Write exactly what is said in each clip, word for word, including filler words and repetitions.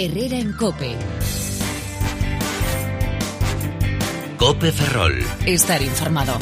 Herrera en COPE. COPE Ferrol. Estar informado.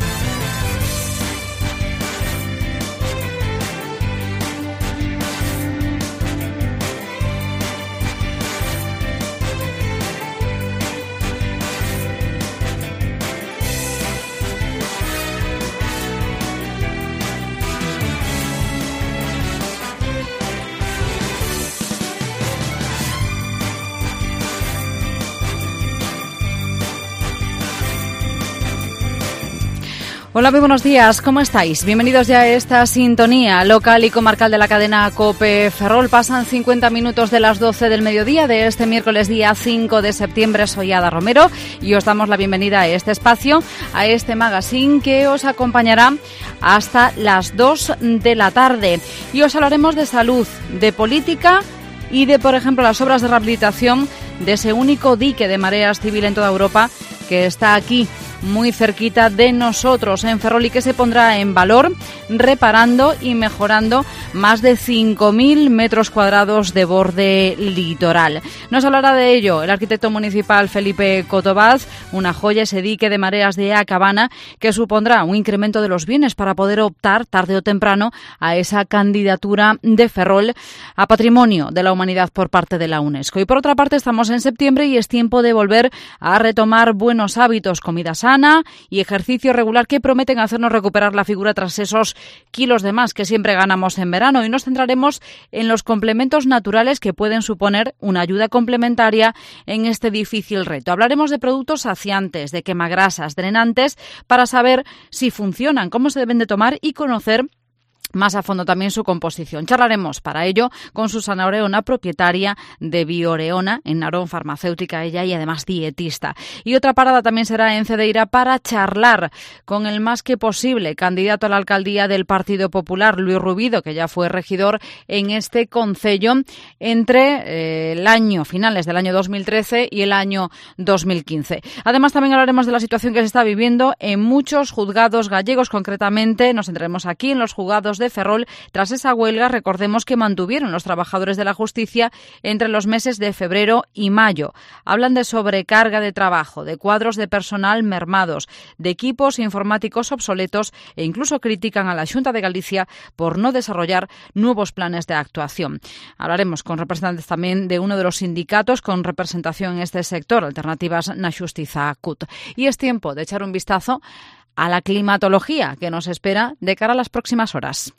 Hola, muy buenos días, ¿cómo estáis? Bienvenidos ya a esta sintonía local y comarcal de la cadena COPE Ferrol. Pasan cincuenta minutos de las doce del mediodía de este miércoles día cinco de septiembre. Soy Ada Romero y os damos la bienvenida a este espacio, a este magazine que os acompañará hasta las dos de la tarde. Y os hablaremos de salud, de política y de, por ejemplo, las obras de rehabilitación de ese único dique de mareas civil en toda Europa que está aquí, muy cerquita de nosotros en Ferrol, y que se pondrá en valor reparando y mejorando más de cinco mil metros cuadrados de borde litoral. Nos hablará de ello el arquitecto municipal Felipe Cotobaz, una joya, ese dique de mareas de Acabana, que supondrá un incremento de los bienes para poder optar tarde o temprano a esa candidatura de Ferrol a Patrimonio de la Humanidad por parte de la UNESCO. Y por otra parte, estamos en septiembre y es tiempo de volver a retomar buenos hábitos, comida sana y ejercicio regular que prometen hacernos recuperar la figura tras esos kilos de más que siempre ganamos en verano. Y nos centraremos en los complementos naturales que pueden suponer una ayuda complementaria en este difícil reto. Hablaremos de productos saciantes, de quemagrasas, drenantes, para saber si funcionan, cómo se deben de tomar y conocer más a fondo también su composición. Charlaremos para ello con Susana Oreona, propietaria de Bioreona en Narón, farmacéutica ella y además dietista. Y otra parada también será en Cedeira para charlar con el más que posible candidato a la alcaldía del Partido Popular, Luis Rubido, que ya fue regidor en este concello entre eh, el año finales del año dos mil trece y el año dos mil quince. Además, también hablaremos de la situación que se está viviendo en muchos juzgados gallegos. Concretamente, nos centraremos aquí en los juzgados de Ferrol tras esa huelga, recordemos, que mantuvieron los trabajadores de la justicia entre los meses de febrero y mayo. Hablan de sobrecarga de trabajo, de cuadros de personal mermados, de equipos informáticos obsoletos e incluso critican a la Xunta de Galicia por no desarrollar nuevos planes de actuación. Hablaremos con representantes también de uno de los sindicatos con representación en este sector, Alternativas na Xustiza C U T. Y es tiempo de echar un vistazo a la climatología que nos espera de cara a las próximas horas.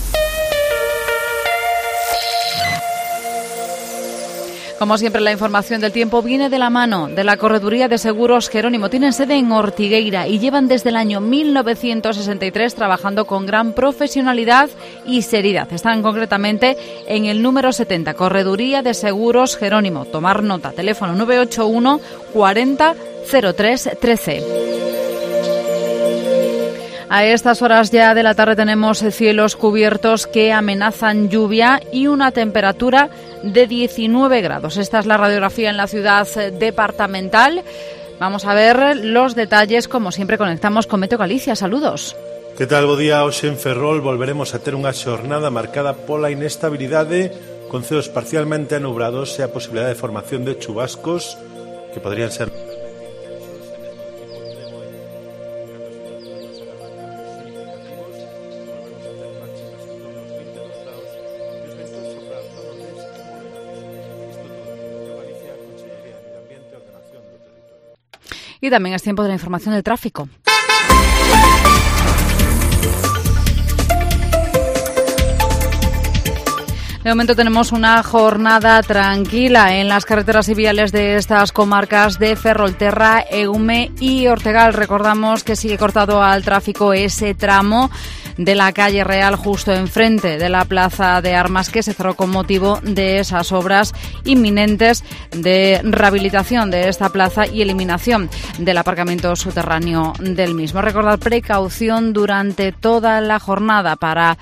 Como siempre, la información del tiempo viene de la mano de la Correduría de Seguros Jerónimo. Tienen sede en Ortigueira y llevan desde el año mil novecientos sesenta y tres trabajando con gran profesionalidad y seriedad. Están concretamente en el número setenta, Correduría de Seguros Jerónimo. Tomar nota, teléfono nueve ocho uno cuarenta cero tres trece. A estas horas ya de la tarde tenemos cielos cubiertos que amenazan lluvia y una temperatura de diecinueve grados. Esta es la radiografía en la ciudad departamental. Vamos a ver los detalles. Como siempre, conectamos con Meteo Galicia. Saludos. Que tal, bo día? Hoxe en Ferrol volveremos a ter unha xornada marcada pola inestabilidade, con ceos parcialmente anubrados e a posibilidade de formación de chubascos que podrían ser Y también es tiempo de la información del tráfico. De momento tenemos una jornada tranquila en las carreteras y viales de estas comarcas de Ferrolterra, Eume y Ortegal. Recordamos que sigue cortado al tráfico ese tramo de la calle Real justo enfrente de la Plaza de Armas, que se cerró con motivo de esas obras inminentes de rehabilitación de esta plaza y eliminación del aparcamiento subterráneo del mismo. Recordad, precaución durante toda la jornada para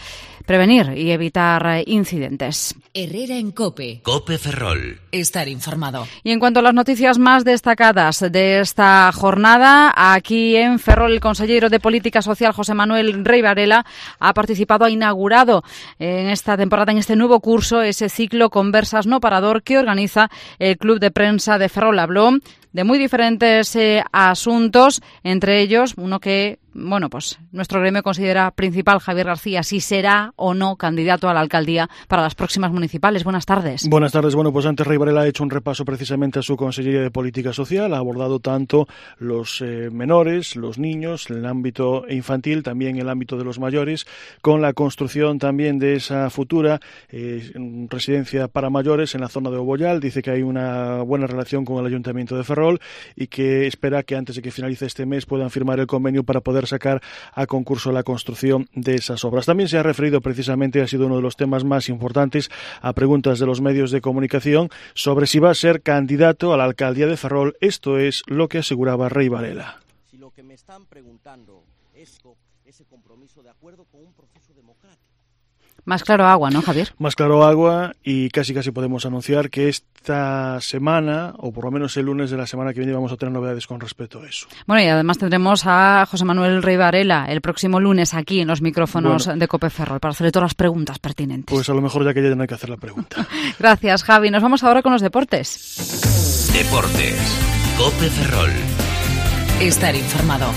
prevenir y evitar incidentes. Herrera en COPE. COPE Ferrol. Estar informado. Y en cuanto a las noticias más destacadas de esta jornada, aquí en Ferrol el consejero de Política Social José Manuel Rey Varela ha participado, ha inaugurado en esta temporada, en este nuevo curso, ese ciclo Conversas No Parador que organiza el Club de Prensa de Ferrol. Habló de muy diferentes eh, asuntos, entre ellos uno que, bueno, pues nuestro gremio considera principal, Javier García, si será o no candidato a la alcaldía para las próximas municipales. Buenas tardes. Buenas tardes. Bueno, pues antes Rey Varela ha hecho un repaso precisamente a su Consellería de Política Social, ha abordado tanto los eh, menores, los niños, el ámbito infantil, también el ámbito de los mayores, con la construcción también de esa futura eh, residencia para mayores en la zona de Obollal. Dice que hay una buena relación con el Ayuntamiento de Ferrol y que espera que antes de que finalice este mes puedan firmar el convenio para poder sacar a concurso la construcción de esas obras. También se ha referido precisamente, ha sido uno de los temas más importantes, a preguntas de los medios de comunicación sobre si va a ser candidato a la alcaldía de Ferrol. Esto es lo que aseguraba Rey Varela. Si lo que me están preguntando es ese compromiso de acuerdo con un proceso democrático. Más claro agua, ¿no, Javier? Más claro agua, y casi casi podemos anunciar que esta semana, o por lo menos el lunes de la semana que viene, vamos a tener novedades con respecto a eso. Bueno, y además tendremos a José Manuel Rey Varela el próximo lunes aquí en los micrófonos bueno, de COPE Ferrol para hacerle todas las preguntas pertinentes. Pues a lo mejor ya que ya no hay que hacer la pregunta. Gracias, Javi. Nos vamos ahora con los deportes. Deportes. COPE Ferrol. Estar informado.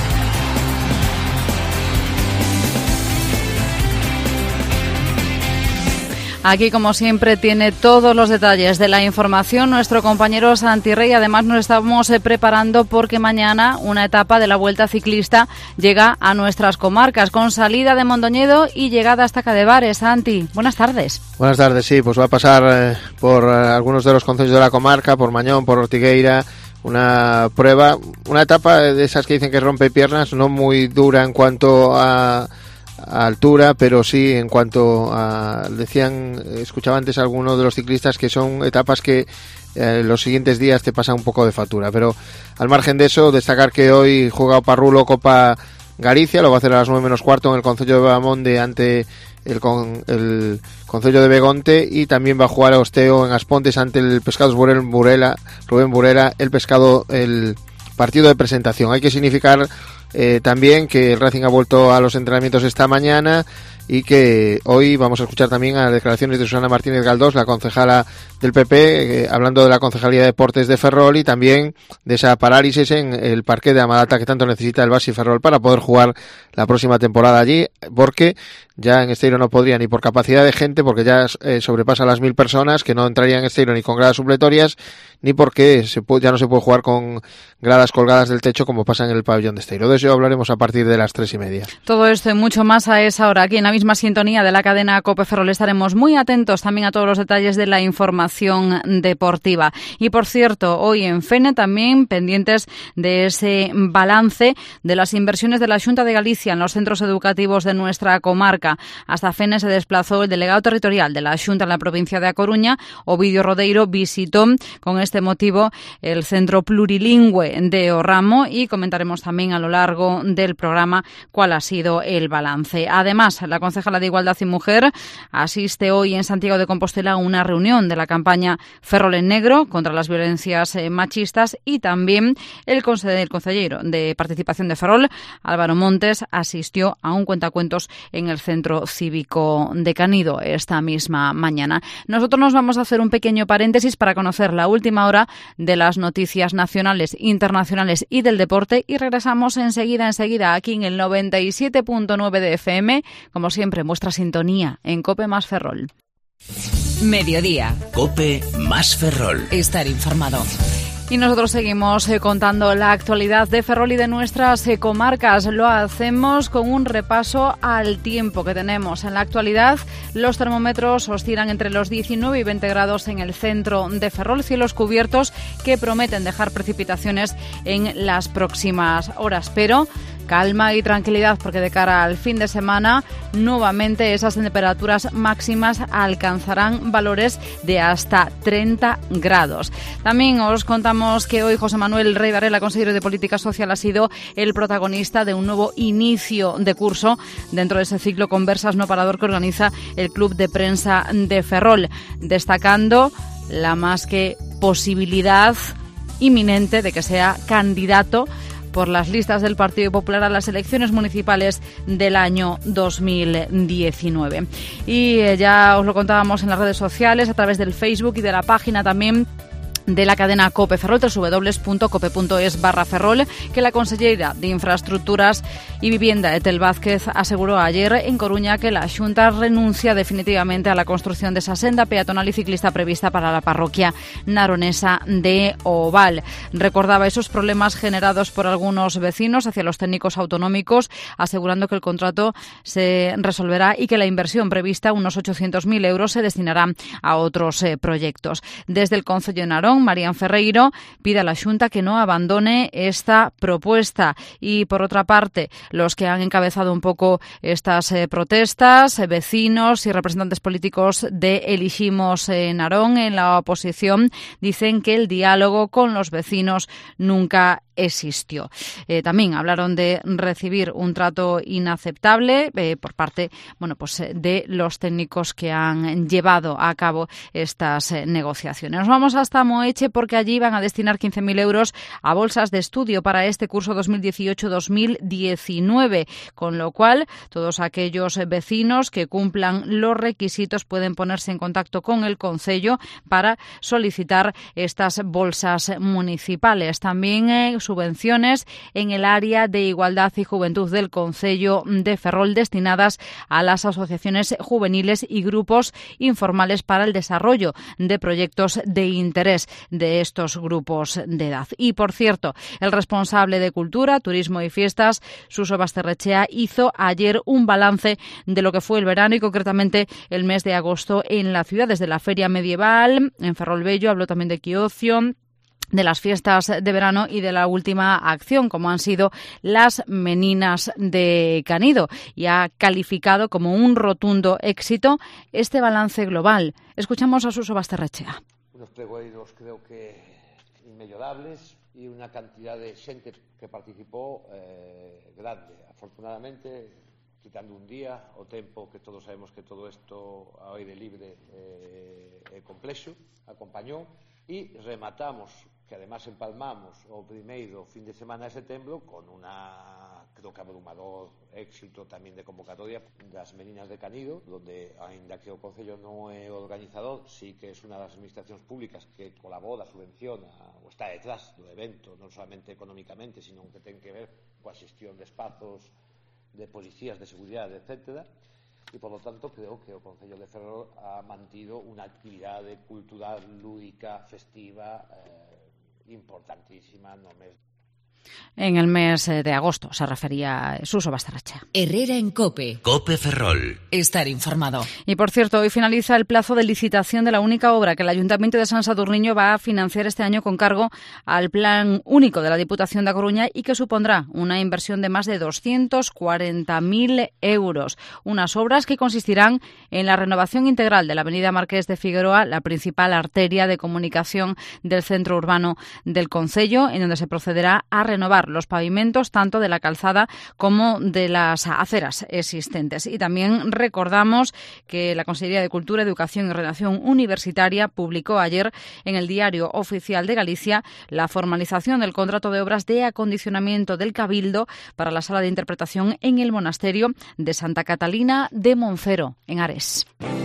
Aquí, como siempre, tiene todos los detalles de la información nuestro compañero Santi Rey. Además, nos estamos preparando porque mañana una etapa de la Vuelta Ciclista llega a nuestras comarcas, con salida de Mondoñedo y llegada hasta Cadevares. Santi, buenas tardes. Buenas tardes, sí, pues va a pasar eh, por eh, algunos de los concellos de la comarca, por Mañón, por Ortigueira. Una prueba, una etapa de esas que dicen que rompe piernas, no muy dura en cuanto a... a altura, pero sí en cuanto a, decían, escuchaba antes a algunos de los ciclistas que son etapas que eh, los siguientes días te pasan un poco de factura, pero al margen de eso, destacar que hoy juega Parrulo Copa Galicia, lo va a hacer a las nueve menos cuarto en el concello de Bamonde ante el, con, el concello de Begonte, y también va a jugar a Osteo en Aspontes ante el Pescados Rubén Burela, Rubén Burela, el pescado, el partido de presentación. Hay que significar Eh, también que el Racing ha vuelto a los entrenamientos esta mañana y que hoy vamos a escuchar también a declaraciones de Susana Martínez Galdós, la concejala del P P, eh, hablando de la Concejalía de Deportes de Ferrol y también de esa parálisis en el parque de Amadata que tanto necesita el Basi Ferrol para poder jugar la próxima temporada allí, porque ya en Esteiro no podría ni por capacidad de gente, porque ya eh, sobrepasa las mil personas, que no entrarían en Esteiro ni con gradas supletorias, ni porque se puede, ya no se puede jugar con gradas colgadas del techo como pasa en el pabellón de Esteiro. De eso hablaremos a partir de las tres y media. Todo esto y mucho más a esa hora, aquí en la misma sintonía de la cadena COPE Ferrol. Estaremos muy atentos también a todos los detalles de la información deportiva. Y por cierto, hoy en Fene también pendientes de ese balance de las inversiones de la Xunta de Galicia en los centros educativos de nuestra comarca. Hasta Fene se desplazó el delegado territorial de la Xunta en la provincia de A Coruña, Ovidio Rodeiro, visitó con este motivo el centro plurilingüe de O Ramo y comentaremos también a lo largo del programa cuál ha sido el balance. Además, la concejala de Igualdad y Mujer asiste hoy en Santiago de Compostela a una reunión de la campaña Ferrol en Negro contra las violencias machistas, y también el consejero de Participación de Ferrol, Álvaro Montes, asistió a un cuentacuentos en el Centro Cívico de Canido esta misma mañana. Nosotros nos vamos a hacer un pequeño paréntesis para conocer la última hora de las noticias nacionales, internacionales y del deporte, y regresamos enseguida, enseguida aquí en el noventa y siete punto nueve de F M, como siempre, en vuestra sintonía en COPE más Ferrol. Mediodía. COPE más Ferrol. Estar informado. Y nosotros seguimos eh, contando la actualidad de Ferrol y de nuestras eh, comarcas. Lo hacemos con un repaso al tiempo que tenemos. En la actualidad, los termómetros oscilan entre los diecinueve y veinte grados en el centro de Ferrol, cielos cubiertos que prometen dejar precipitaciones en las próximas horas. Pero calma y tranquilidad porque de cara al fin de semana nuevamente esas temperaturas máximas alcanzarán valores de hasta treinta grados. También os contamos que hoy José Manuel Rey Varela, consejero de Política Social, ha sido el protagonista de un nuevo inicio de curso dentro de ese ciclo Conversas No Parador que organiza el Club de Prensa de Ferrol, destacando la más que posibilidad inminente de que sea candidato por las listas del Partido Popular a las elecciones municipales del año dos mil diecinueve. Y ya os lo contábamos en las redes sociales, a través del Facebook y de la página también de la cadena COPE Ferrol, doble u doble u doble u punto cope punto es barra Ferrol, que la consellera de Infraestructuras y Vivienda, Etel Vázquez, aseguró ayer en Coruña que la Xunta renuncia definitivamente a la construcción de esa senda peatonal y ciclista prevista para la parroquia naronesa de Oval. Recordaba esos problemas generados por algunos vecinos hacia los técnicos autonómicos, asegurando que el contrato se resolverá y que la inversión prevista, unos ochocientos mil euros, se destinará a otros eh, proyectos. Desde el Concello de Narón, Marían Ferreiro pide a la Xunta que no abandone esta propuesta. Y por otra parte, los que han encabezado un poco estas eh, protestas, eh, vecinos y representantes políticos de Eliximos eh, Narón en la oposición, dicen que el diálogo con los vecinos nunca existió. Eh, también hablaron de recibir un trato inaceptable eh, por parte, bueno, pues de los técnicos que han llevado a cabo estas eh, negociaciones. Nos vamos hasta Moeche porque allí van a destinar quince mil euros a bolsas de estudio para este curso dos mil dieciocho dos mil diecinueve, con lo cual todos aquellos vecinos que cumplan los requisitos pueden ponerse en contacto con el concello para solicitar estas bolsas municipales. También eh, subvenciones en el área de igualdad y juventud del Concello de Ferrol destinadas a las asociaciones juveniles y grupos informales para el desarrollo de proyectos de interés de estos grupos de edad. Y, por cierto, el responsable de Cultura, Turismo y Fiestas, Suso Basterrechea, hizo ayer un balance de lo que fue el verano y concretamente el mes de agosto en la ciudad, desde la Feria Medieval en Ferrol Bello, habló también de Quiocio, de las fiestas de verano y de la última acción, como han sido las Meninas de Canido, y ha calificado como un rotundo éxito este balance global. Escuchamos a Suso Basterrechea. Unos pregoeiros creo que inmellorables e unha cantidad de xente que participou eh, grande. Afortunadamente, quitando un día, o tempo que todos sabemos que todo isto ao aire libre eh, é complexo, acompañou, e rematamos, que además empalmamos o primeiro fin de semana de setembro con unha, creo que abrumador éxito tamén de convocatoria das Meninas de Canido, donde, aínda que o Concello non é organizador, sí que é unha das administracións públicas que colabora, subvenciona ou está detrás do evento, non solamente económicamente, sino que ten que ver coa xestión de espazos, de policías, de seguridade, etcétera. E, por lo tanto, creo que o Concello de Ferrol ha mantido unha actividade cultural, lúdica, festiva, eh, importantísima no mes. En el mes de agosto se refería Suso Basterrechea. Herrera en COPE. COPE Ferrol. Estar informado. Y por cierto, hoy finaliza el plazo de licitación de la única obra que el Ayuntamiento de San Sadurniño va a financiar este año con cargo al Plan Único de la Diputación de A Coruña y que supondrá una inversión de más de doscientos cuarenta mil euros. Unas obras que consistirán en la renovación integral de la avenida Marqués de Figueroa, la principal arteria de comunicación del centro urbano del concello, en donde se procederá a renovar los pavimentos tanto de la calzada como de las aceras existentes. Y también recordamos que la Consellería de Cultura, Educación y Relación Universitaria publicó ayer en el Diario Oficial de Galicia la formalización del contrato de obras de acondicionamiento del Cabildo para la sala de interpretación en el monasterio de Santa Catalina de Moncero, en Ares.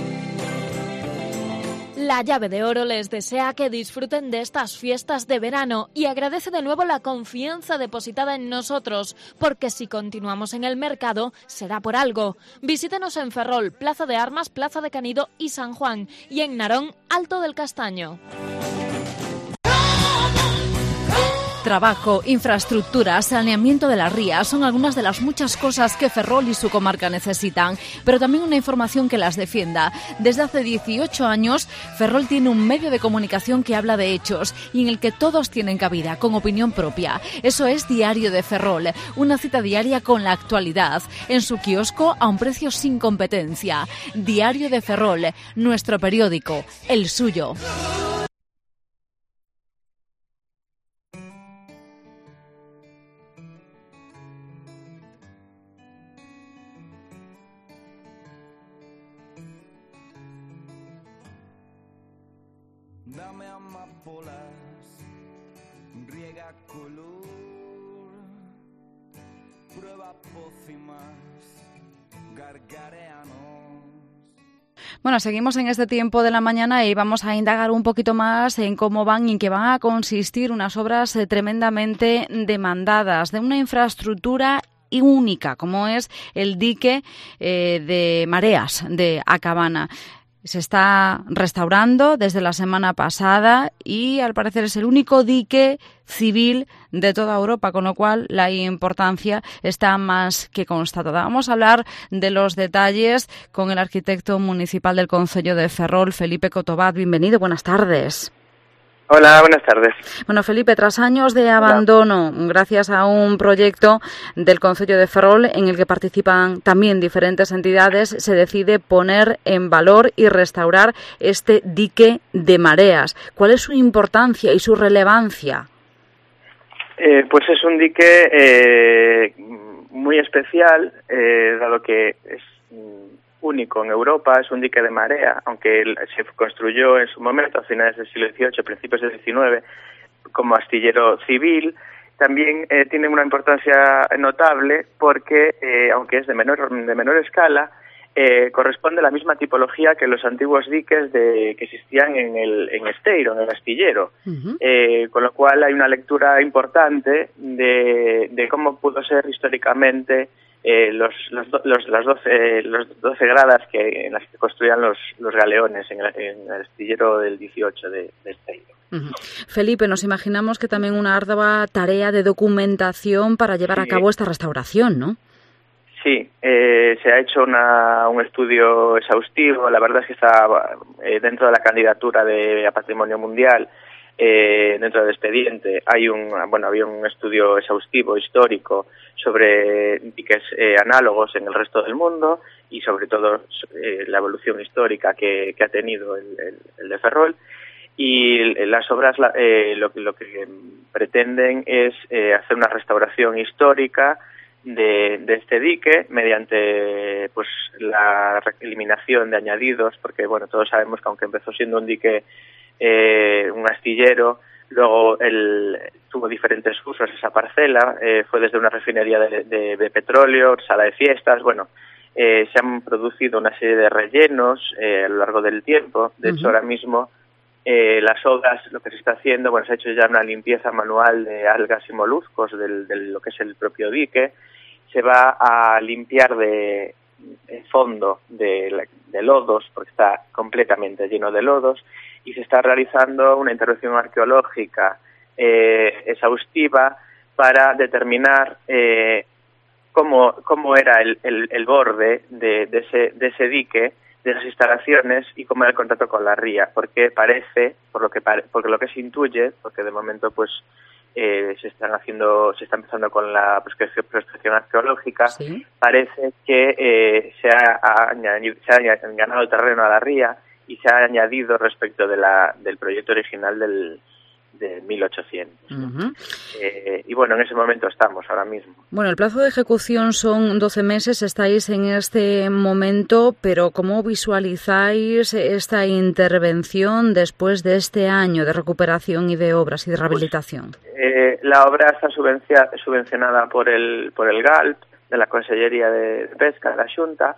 La Llave de Oro les desea que disfruten de estas fiestas de verano y agradece de nuevo la confianza depositada en nosotros, porque si continuamos en el mercado será por algo. Visítenos en Ferrol, Plaza de Armas, Plaza de Canido y San Juan, y en Narón, Alto del Castaño. Trabajo, infraestructura, saneamiento de las rías son algunas de las muchas cosas que Ferrol y su comarca necesitan, pero también una información que las defienda. Desde hace dieciocho años, Ferrol tiene un medio de comunicación que habla de hechos y en el que todos tienen cabida, con opinión propia. Eso es Diario de Ferrol, una cita diaria con la actualidad, en su kiosco a un precio sin competencia. Diario de Ferrol, nuestro periódico, el suyo. Dame amapolas, riega color, prueba pócimas, gargareanos. Bueno, seguimos en este tiempo de la mañana y vamos a indagar un poquito más en cómo van y en qué van a consistir unas obras eh, tremendamente demandadas de una infraestructura y única, como es el dique eh, de Mareas de Acabana. Se está restaurando desde la semana pasada y al parecer es el único dique civil de toda Europa, con lo cual la importancia está más que constatada. Vamos a hablar de los detalles con el arquitecto municipal del concello de Ferrol, Felipe Cotobat. Bienvenido, buenas tardes. Hola, buenas tardes. Bueno, Felipe, tras años de abandono, Hola. gracias a un proyecto del concello de Ferrol en el que participan también diferentes entidades, se decide poner en valor y restaurar este dique de Mareas. ¿Cuál es su importancia y su relevancia? Eh, pues es un dique eh, muy especial, eh, dado que es único en Europa, es un dique de marea, aunque se construyó en su momento a finales del siglo dieciocho, principios del diecinueve, como astillero civil. También eh, tiene una importancia notable porque, eh, aunque es de menor de menor escala, eh, corresponde a la misma tipología que los antiguos diques de, que existían en el en Esteiro, en el astillero. Uh-huh. Eh, con lo cual hay una lectura importante de, de cómo pudo ser históricamente Eh, los, los, los, las doce, los doce gradas que, en las que construían los, los galeones en el, en el astillero del dieciocho de, de Esteiro. Uh-huh. Felipe, nos imaginamos que también una ardua tarea de documentación para llevar sí. a cabo esta restauración, ¿no? Sí, eh, se ha hecho una, un estudio exhaustivo. La verdad es que está eh, dentro de la candidatura de a Patrimonio Mundial. Eh, dentro del expediente hay un bueno había un estudio exhaustivo histórico sobre diques eh, análogos en el resto del mundo y sobre todo eh, la evolución histórica que, que ha tenido el, el, el de Ferrol, y las obras eh, lo, lo que pretenden es eh, hacer una restauración histórica de, de este dique mediante pues la eliminación de añadidos, porque bueno todos sabemos que aunque empezó siendo un dique Eh, un astillero, luego el, tuvo diferentes usos esa parcela, eh, fue desde una refinería de, de, de petróleo, sala de fiestas, bueno, eh, se han producido una serie de rellenos eh, a lo largo del tiempo. De uh-huh. hecho, ahora mismo eh, las obras, lo que se está haciendo, bueno, se ha hecho ya una limpieza manual de algas y moluscos del, de lo que es el propio dique, se va a limpiar de, de fondo de, de lodos, porque está completamente lleno de lodos, y se está realizando una intervención arqueológica eh, exhaustiva para determinar eh, cómo, cómo era el, el, el borde de, de, ese, de ese dique, de esas instalaciones, y cómo era el contacto con la ría, porque parece, por lo que pare, porque lo que se intuye, porque de momento pues eh, se están haciendo, se está empezando con la prospección, prospección arqueológica, ¿sí? Parece que eh, se ha, ha añadido, se ha ganado el terreno a la ría y se ha añadido respecto de la del proyecto original del de mil ochocientos. Uh-huh. Eh, y bueno, en ese momento estamos ahora mismo. Bueno, el plazo de ejecución son doce meses, estáis en este momento, pero ¿cómo visualizáis esta intervención después de este año de recuperación y de obras y de rehabilitación? Pues, eh, la obra está subvencionada por el por el G A L P, de la Consellería de Pesca, de la Xunta.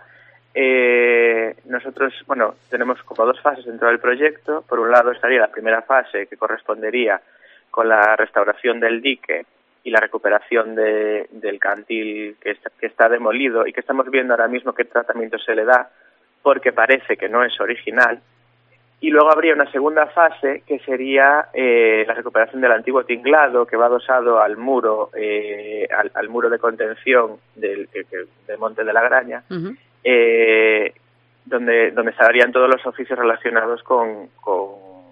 Eh, nosotros, bueno, tenemos como dos fases dentro del proyecto. Por un lado estaría la primera fase, que correspondería con la restauración del dique y la recuperación de, del cantil que está, que está demolido y que estamos viendo ahora mismo qué tratamiento se le da, porque parece que no es original. Y luego habría una segunda fase que sería eh, la recuperación del antiguo tinglado, que va adosado al muro, eh, al, al muro de contención del, que, que, del Monte de la Graña, uh-huh. eh, donde donde se harían todos los oficios relacionados con, con,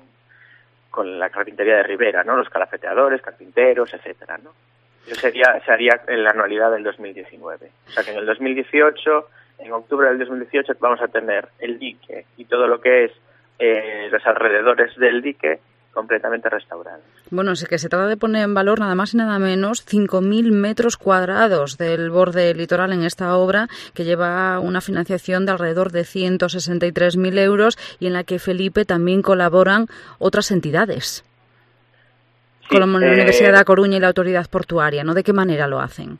con la carpintería de Ribera, ¿no? Los calafeteadores, carpinteros, etcétera, ¿no? Eso sería, se haría en la anualidad del dos mil diecinueve. O sea que en el dos mil dieciocho, en octubre del dos mil dieciocho, vamos a tener el dique y todo lo que es Eh, los alrededores del dique completamente restaurados. Bueno, sé que se trata de poner en valor nada más y nada menos cinco mil metros cuadrados del borde litoral en esta obra, que lleva una financiación de alrededor de ciento sesenta y tres mil euros y en la que, Felipe, también colaboran otras entidades, sí, como la eh, Universidad de A Coruña y la Autoridad Portuaria, ¿no? ¿De qué manera lo hacen?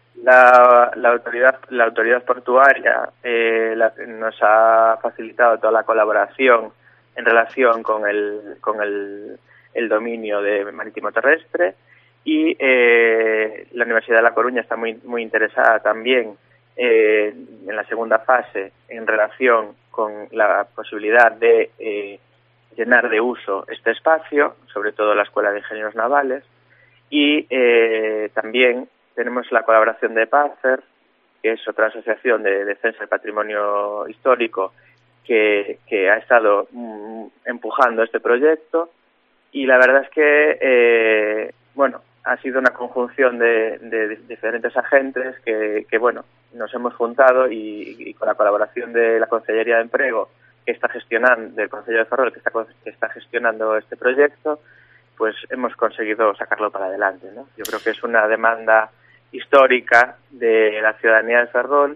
La, la autoridad la autoridad portuaria eh, la, nos ha facilitado toda la colaboración en relación con el con el, el dominio de marítimo terrestre y eh, la Universidad de La Coruña está muy muy interesada también eh, en la segunda fase en relación con la posibilidad de eh, llenar de uso este espacio, sobre todo la Escuela de Ingenieros Navales, y eh, también tenemos la colaboración de PACER, que es otra asociación de defensa del patrimonio histórico que, que ha estado mm, empujando este proyecto, y la verdad es que eh, bueno, ha sido una conjunción de, de diferentes agentes que, que bueno, nos hemos juntado y, y con la colaboración de la Consellería de Empleo, que está gestionando, del Concello de Ferrol, que está, que está gestionando este proyecto, pues hemos conseguido sacarlo para adelante, ¿no? Yo creo que es una demanda histórica de la ciudadanía de Ferrol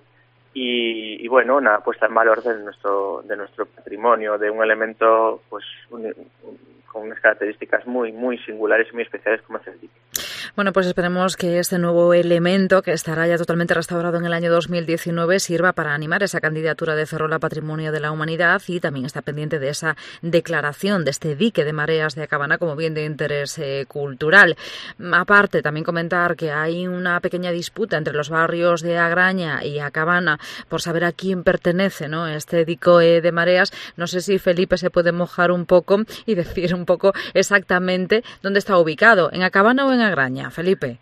y, y bueno, una puesta en valor de nuestro de nuestro patrimonio, de un elemento pues un, un, con unas características muy muy singulares y muy especiales como es el dique. Bueno, pues esperemos que este nuevo elemento, que estará ya totalmente restaurado en el año dos mil diecinueve, sirva para animar esa candidatura de Ferrol a Patrimonio de la Humanidad, y también está pendiente de esa declaración de este dique de mareas de Acabana como bien de interés eh, cultural. Aparte, también comentar que hay una pequeña disputa entre los barrios de Agraña y Acabana por saber a quién pertenece, ¿no?, este dique de mareas. No sé si Felipe se puede mojar un poco y decir un poco exactamente dónde está ubicado, ¿en Acabana o en Agraña, Felipe?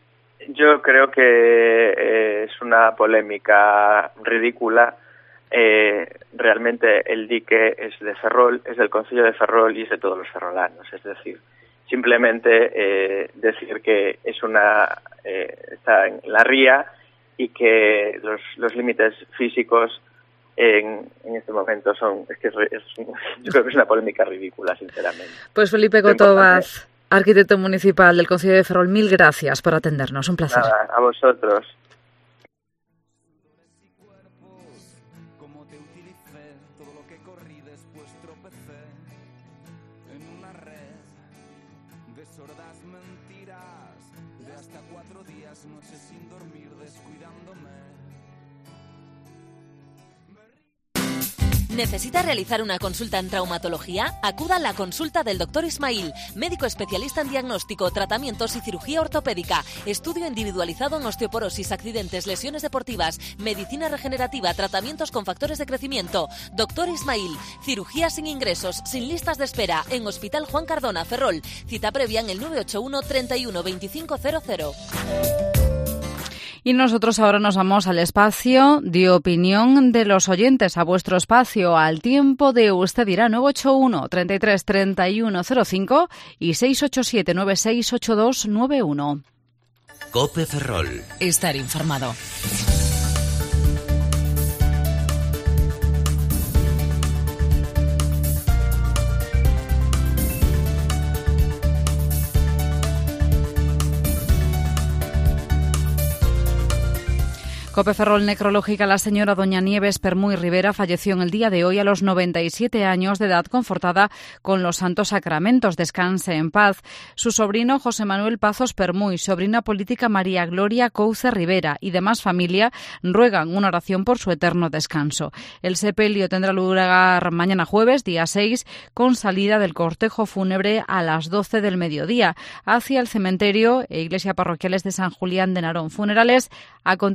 Yo creo que eh, es una polémica ridícula. Eh, realmente el dique es de Ferrol, es del Concello de Ferrol y es de todos los ferrolanos. Es decir, simplemente eh, decir que es una eh, está en la ría y que los, los límites físicos En, en este momento son es que es, es, yo creo que es una polémica ridícula, sinceramente. Pues Felipe Cotobaz, arquitecto municipal del Concello de Ferrol, mil gracias por atendernos, un placer. Nada, a vosotros. ¿Necesita realizar una consulta en traumatología? Acuda a la consulta del doctor Ismail, médico especialista en diagnóstico, tratamientos y cirugía ortopédica, estudio individualizado en osteoporosis, accidentes, lesiones deportivas, medicina regenerativa, tratamientos con factores de crecimiento. Doctor Ismail, cirugía sin ingresos, sin listas de espera, en Hospital Juan Cardona, Ferrol. Cita previa en el nueve ocho uno, treinta y uno, veinticinco cero cero. Y nosotros ahora nos vamos al espacio de opinión de los oyentes, a vuestro espacio, al tiempo de usted dirá, nueve ocho uno, treinta y tres, treinta y uno cero cinco y seis ocho siete, nueve seis ocho dos nueve uno. COPE Ferrol. Estar informado. COPE Ferrol necrológica. La señora doña Nieves Permuy Rivera falleció en el día de hoy a los noventa y siete años de edad, confortada con los santos sacramentos. Descanse en paz. Su sobrino José Manuel Pazos Permuy, sobrina política María Gloria Couce Rivera y demás familia ruegan una oración por su eterno descanso. El sepelio tendrá lugar mañana jueves, día seis, con salida del cortejo fúnebre a las doce del mediodía hacia el cementerio e iglesia parroquiales de San Julián de Narón. Funerales a continuación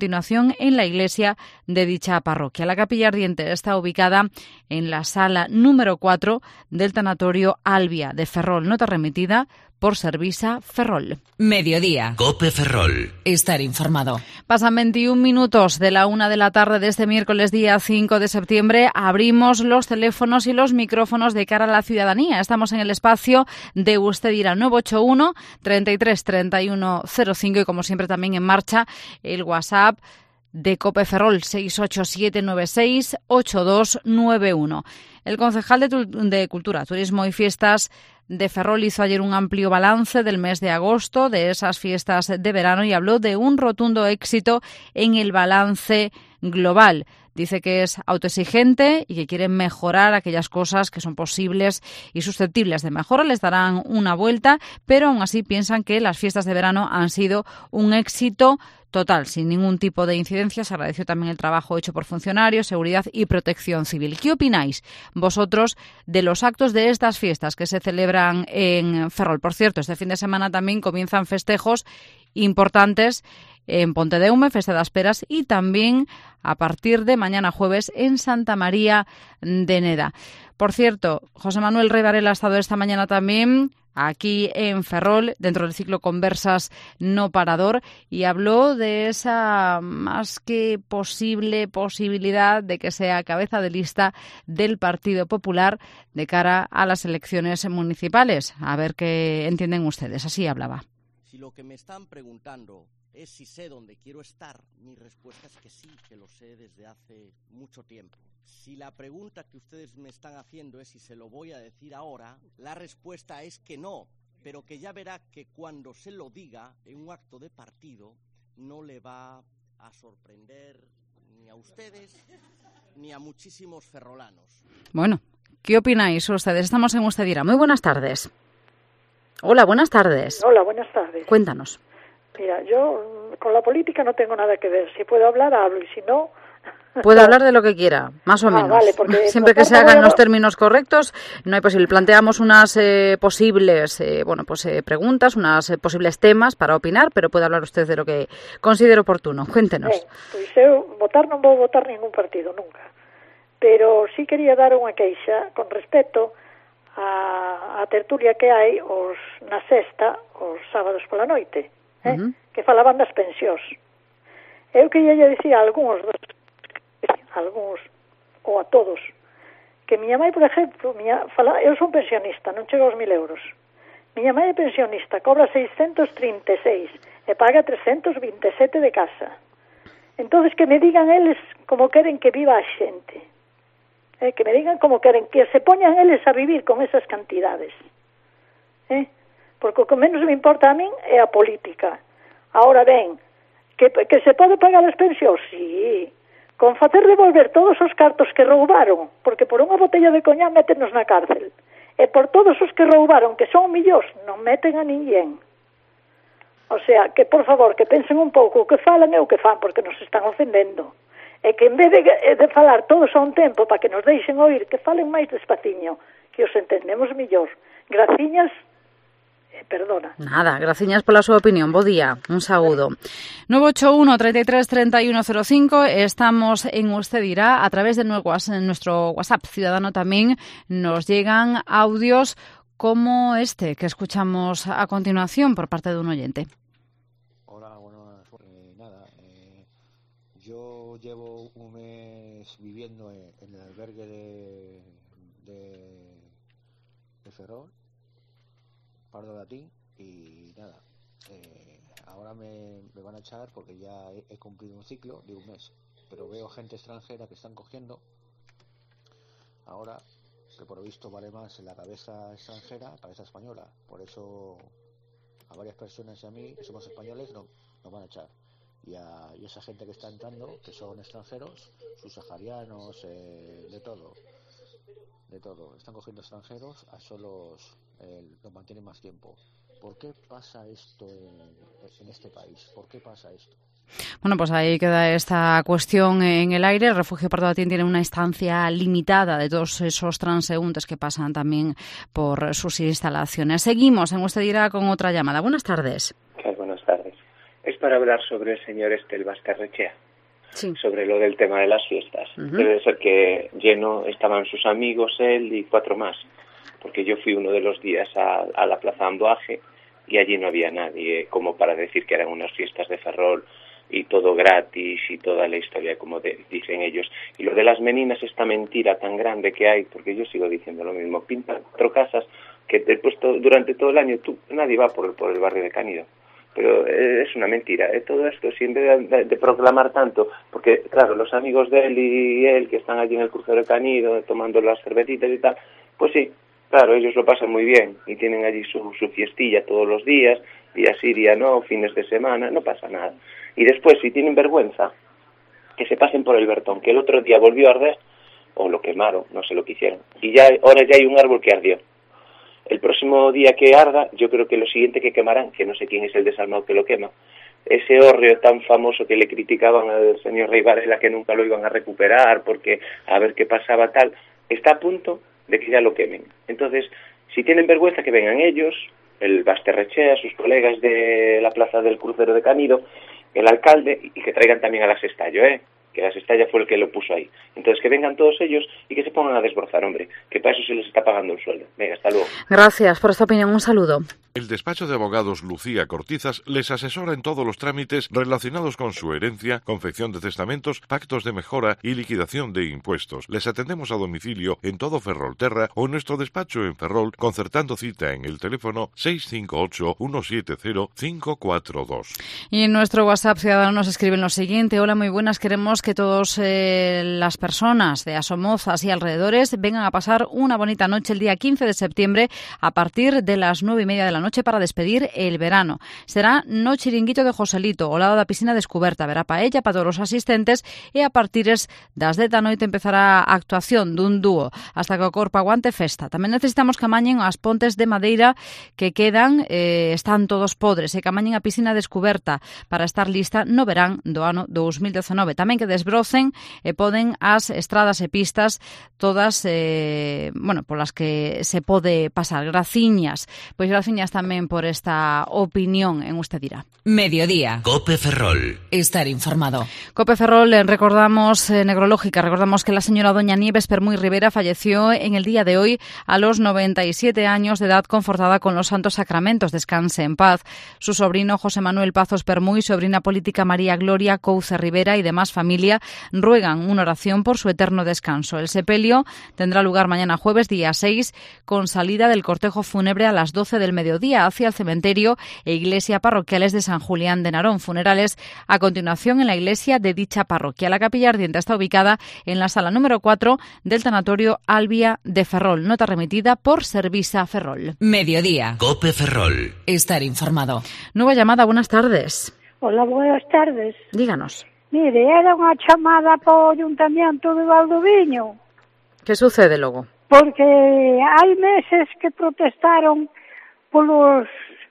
celebran en la iglesia de dicha parroquia. La capilla ardiente está ubicada en la sala número cuatro del tanatorio Albia de Ferrol, nota remitida por Servisa Ferrol. Mediodía. COPE Ferrol. Estar informado. Pasan veintiún minutos de la una de la tarde de este miércoles día cinco de septiembre. Abrimos los teléfonos y los micrófonos de cara a la ciudadanía. Estamos en el espacio de Usted dirá nueve ocho uno, treinta y tres, treinta y uno, cero cinco y como siempre también en marcha el WhatsApp de COPE Ferrol seis ocho siete nueve seis ocho dos nueve uno. El concejal de, de Cultura, Turismo y Fiestas de Ferrol hizo ayer un amplio balance del mes de agosto, de esas fiestas de verano, y habló de un rotundo éxito en el balance global. Dice que es autoexigente y que quiere mejorar aquellas cosas que son posibles y susceptibles de mejora. Les darán una vuelta, pero aún así piensan que las fiestas de verano han sido un éxito total, sin ningún tipo de incidencia. Se agradeció también el trabajo hecho por funcionarios, seguridad y protección civil. ¿Qué opináis vosotros de los actos de estas fiestas que se celebran en Ferrol? Por cierto, este fin de semana también comienzan festejos importantes en Pontedeume, Festa das Peras, y también a partir de mañana jueves en Santa María de Neda. Por cierto, José Manuel Rey Varela ha estado esta mañana también aquí en Ferrol, dentro del ciclo Conversas No Parador, y habló de esa más que posible posibilidad de que sea cabeza de lista del Partido Popular de cara a las elecciones municipales. A ver qué entienden ustedes. Así hablaba. Si lo que me están preguntando es si sé dónde quiero estar, mi respuesta es que sí, que lo sé desde hace mucho tiempo. Si la pregunta que ustedes me están haciendo es si se lo voy a decir ahora, la respuesta es que no, pero que ya verá que cuando se lo diga en un acto de partido no le va a sorprender ni a ustedes ni a muchísimos ferrolanos. Bueno, ¿qué opináis ustedes? Estamos en Usted dirá. Muy buenas tardes. Hola, buenas tardes. Hola, buenas tardes. Cuéntanos. Mira, yo con la política no tengo nada que ver. Si puedo hablar, hablo, y si no... Puede hablar de lo que quiera, más o ah, menos. Vale, porque siempre que se hagan los términos correctos, no hay posible. Planteamos unas eh, posibles, eh, bueno, pues eh, preguntas, unos eh, posibles temas para opinar, pero puede hablar usted de lo que considere oportuno. Cuéntenos. Ben, pois eu votar non vou votar ningún partido nunca, pero sí quería dar unha queixa con respecto a, a tertulia que hai os na sexta, os sábados pola noite, eh? Uh-huh. Que falaban das pensións. Eu que lle dicía a algúns dos algúns, ou a todos, que miña mãe, por exemplo, miña, fala, eu son pensionista, non chego aos mil euros. Miña mãe é pensionista, cobra seiscentos trinta e seis e paga trescentos vinte e sete de casa. Entonces que me digan eles como queren que viva a xente. Eh, que me digan como queren, que se poñan eles a vivir con esas cantidades. Eh? Porque o que menos me importa a min é a política. Ahora ben, que, que se pode pagar as pensións? Sí, con facer devolver todos os cartos que roubaron, porque por unha botella de coñac métenos na cárcel, e por todos os que roubaron, que son millóns, non meten a ninguén. O sea, que por favor, que pensen un pouco o que falan e o que fan, porque nos están ofendendo. E que en vez de, de falar todos a un tempo para que nos deixen oír, que falen máis despaciño, que os entendemos millor. Graciñas. Perdona. Nada, graciñas pola súa opinión. Bo día, un saúdo. nueve ocho uno, treinta y tres, treinta y uno cero cinco. Estamos en Usted dirá. A través de nuestro WhatsApp ciudadano también nos llegan audios como este que escuchamos a continuación por parte de un oyente. Hola, bueno, eh, nada, eh, yo llevo un mes viviendo en, en el albergue de, de, de Ferrol, Pardo Latín, y nada, eh, ahora me, me van a echar porque ya he, he cumplido un ciclo de un mes, pero veo gente extranjera que están cogiendo ahora, que por lo visto vale más en la cabeza extranjera, cabeza española, por eso a varias personas y a mí, que somos españoles, no, nos van a echar. Y a y esa gente que está entrando, que son extranjeros, subsaharianos, eh, de todo, de todo, están cogiendo extranjeros, a eso los, eh, los mantienen más tiempo. ¿Por qué pasa esto en, en este país? ¿Por qué pasa esto? Bueno, pues ahí queda esta cuestión en el aire. El refugio Pardo Latín tiene una estancia limitada de todos esos transeúntes que pasan también por sus instalaciones. Seguimos en Usted dirá con otra llamada. Buenas tardes. Okay, buenas tardes. Es para hablar sobre el señor Estel Bastarrechea. sí. sobre lo del tema de las fiestas. Uh-huh. Debe ser que lleno estaban sus amigos, él y cuatro más, porque yo fui uno de los días a, a la Plaza Amboaje y allí no había nadie como para decir que eran unas fiestas de Ferrol y todo gratis y toda la historia como de, dicen ellos. Y lo de las meninas, esta mentira tan grande que hay, porque yo sigo diciendo lo mismo, pintan cuatro casas que después to, durante todo el año tú, nadie va por, por el barrio de Canido. Pero es una mentira, ¿eh? Todo esto, si en vez de, de proclamar tanto, porque claro, los amigos de él y él que están allí en el crucero de Canido tomando las cervecitas y tal, pues sí, claro, ellos lo pasan muy bien y tienen allí su, su fiestilla todos los días, día sí, día no, fines de semana, no pasa nada. Y después, si tienen vergüenza, que se pasen por el Bertón, que el otro día volvió a arder, o lo quemaron, no sé lo que hicieron, y ya ahora ya hay un árbol que ardió. El próximo día que arda, yo creo que lo siguiente que quemarán, que no sé quién es el desalmado que lo quema, ese hórreo tan famoso que le criticaban al señor Rey Varela, que nunca lo iban a recuperar, porque a ver qué pasaba tal, está a punto de que ya lo quemen. Entonces, si tienen vergüenza, que vengan ellos, el Basterrechea, sus colegas de la Plaza del Crucero de Canido, el alcalde, y que traigan también a la Sestallo, ¿eh? Que la Sestalla fue el que lo puso ahí. Entonces, que vengan todos ellos y que se pongan a desbrozar, hombre, que para eso se les está pagando el sueldo. Venga, hasta luego. Gracias por esta opinión, un saludo. El despacho de abogados Lucía Cortizas les asesora en todos los trámites relacionados con su herencia, confección de testamentos, pactos de mejora y liquidación de impuestos. Les atendemos a domicilio en todo Ferrolterra o en nuestro despacho en Ferrol, concertando cita en el teléfono seis cinco ocho, uno siete cero, cinco cuatro dos. Y en nuestro WhatsApp Ciudadanos nos escriben lo siguiente: hola, muy buenas, queremos que todas eh, las personas de Asomozas y alrededores vengan a pasar una bonita noche el día quince de septiembre a partir de las nueve y media de la noche para despedir el verano. Será no chiringuito de Joselito, ao lado da piscina descuberta, verá paella para todos os asistentes e a partires das dez da noite empezará a actuación dun dúo hasta que o corpo aguante festa. Tamén necesitamos que amañen as pontes de madeira que quedan, eh, están todos podres, e que amañen a piscina descuberta para estar lista no verán do ano dous mil dezanove. Tamén que desbrocen e poden as estradas e pistas todas, eh, bueno, polas que se pode pasar. Graciñas, pois graciñas tamén por esta opinión, en usted dirá. Mediodía. Cope Ferrol. Estar informado. Cope Ferrol, eh, recordamos, eh, necrológica, recordamos que la señora doña Nieves Permuy Rivera falleció en el día de hoy a los noventa y siete años de edad, confortada con los santos sacramentos. Descanse en paz. Su sobrino José Manuel Pazos Permuy, sobrina política María Gloria Couce Rivera y demás familia ruegan una oración por su eterno descanso. El sepelio tendrá lugar mañana jueves, día seis, con salida del cortejo fúnebre a las doce del mediodía hacia el cementerio e iglesia parroquiales de San Julián de Narón. Funerales a continuación en la iglesia de dicha parroquia. La capilla ardiente está ubicada en la sala número cuatro del tanatorio Albia de Ferrol. Nota remitida por Servisa Ferrol. Mediodía. Cope Ferrol. Estar informado. Nueva llamada, buenas tardes. Hola, buenas tardes. Díganos. Mire, era unha chamada para o Ayuntamiento de Valdoviño. Que sucede logo? Porque hai meses que protestaron polos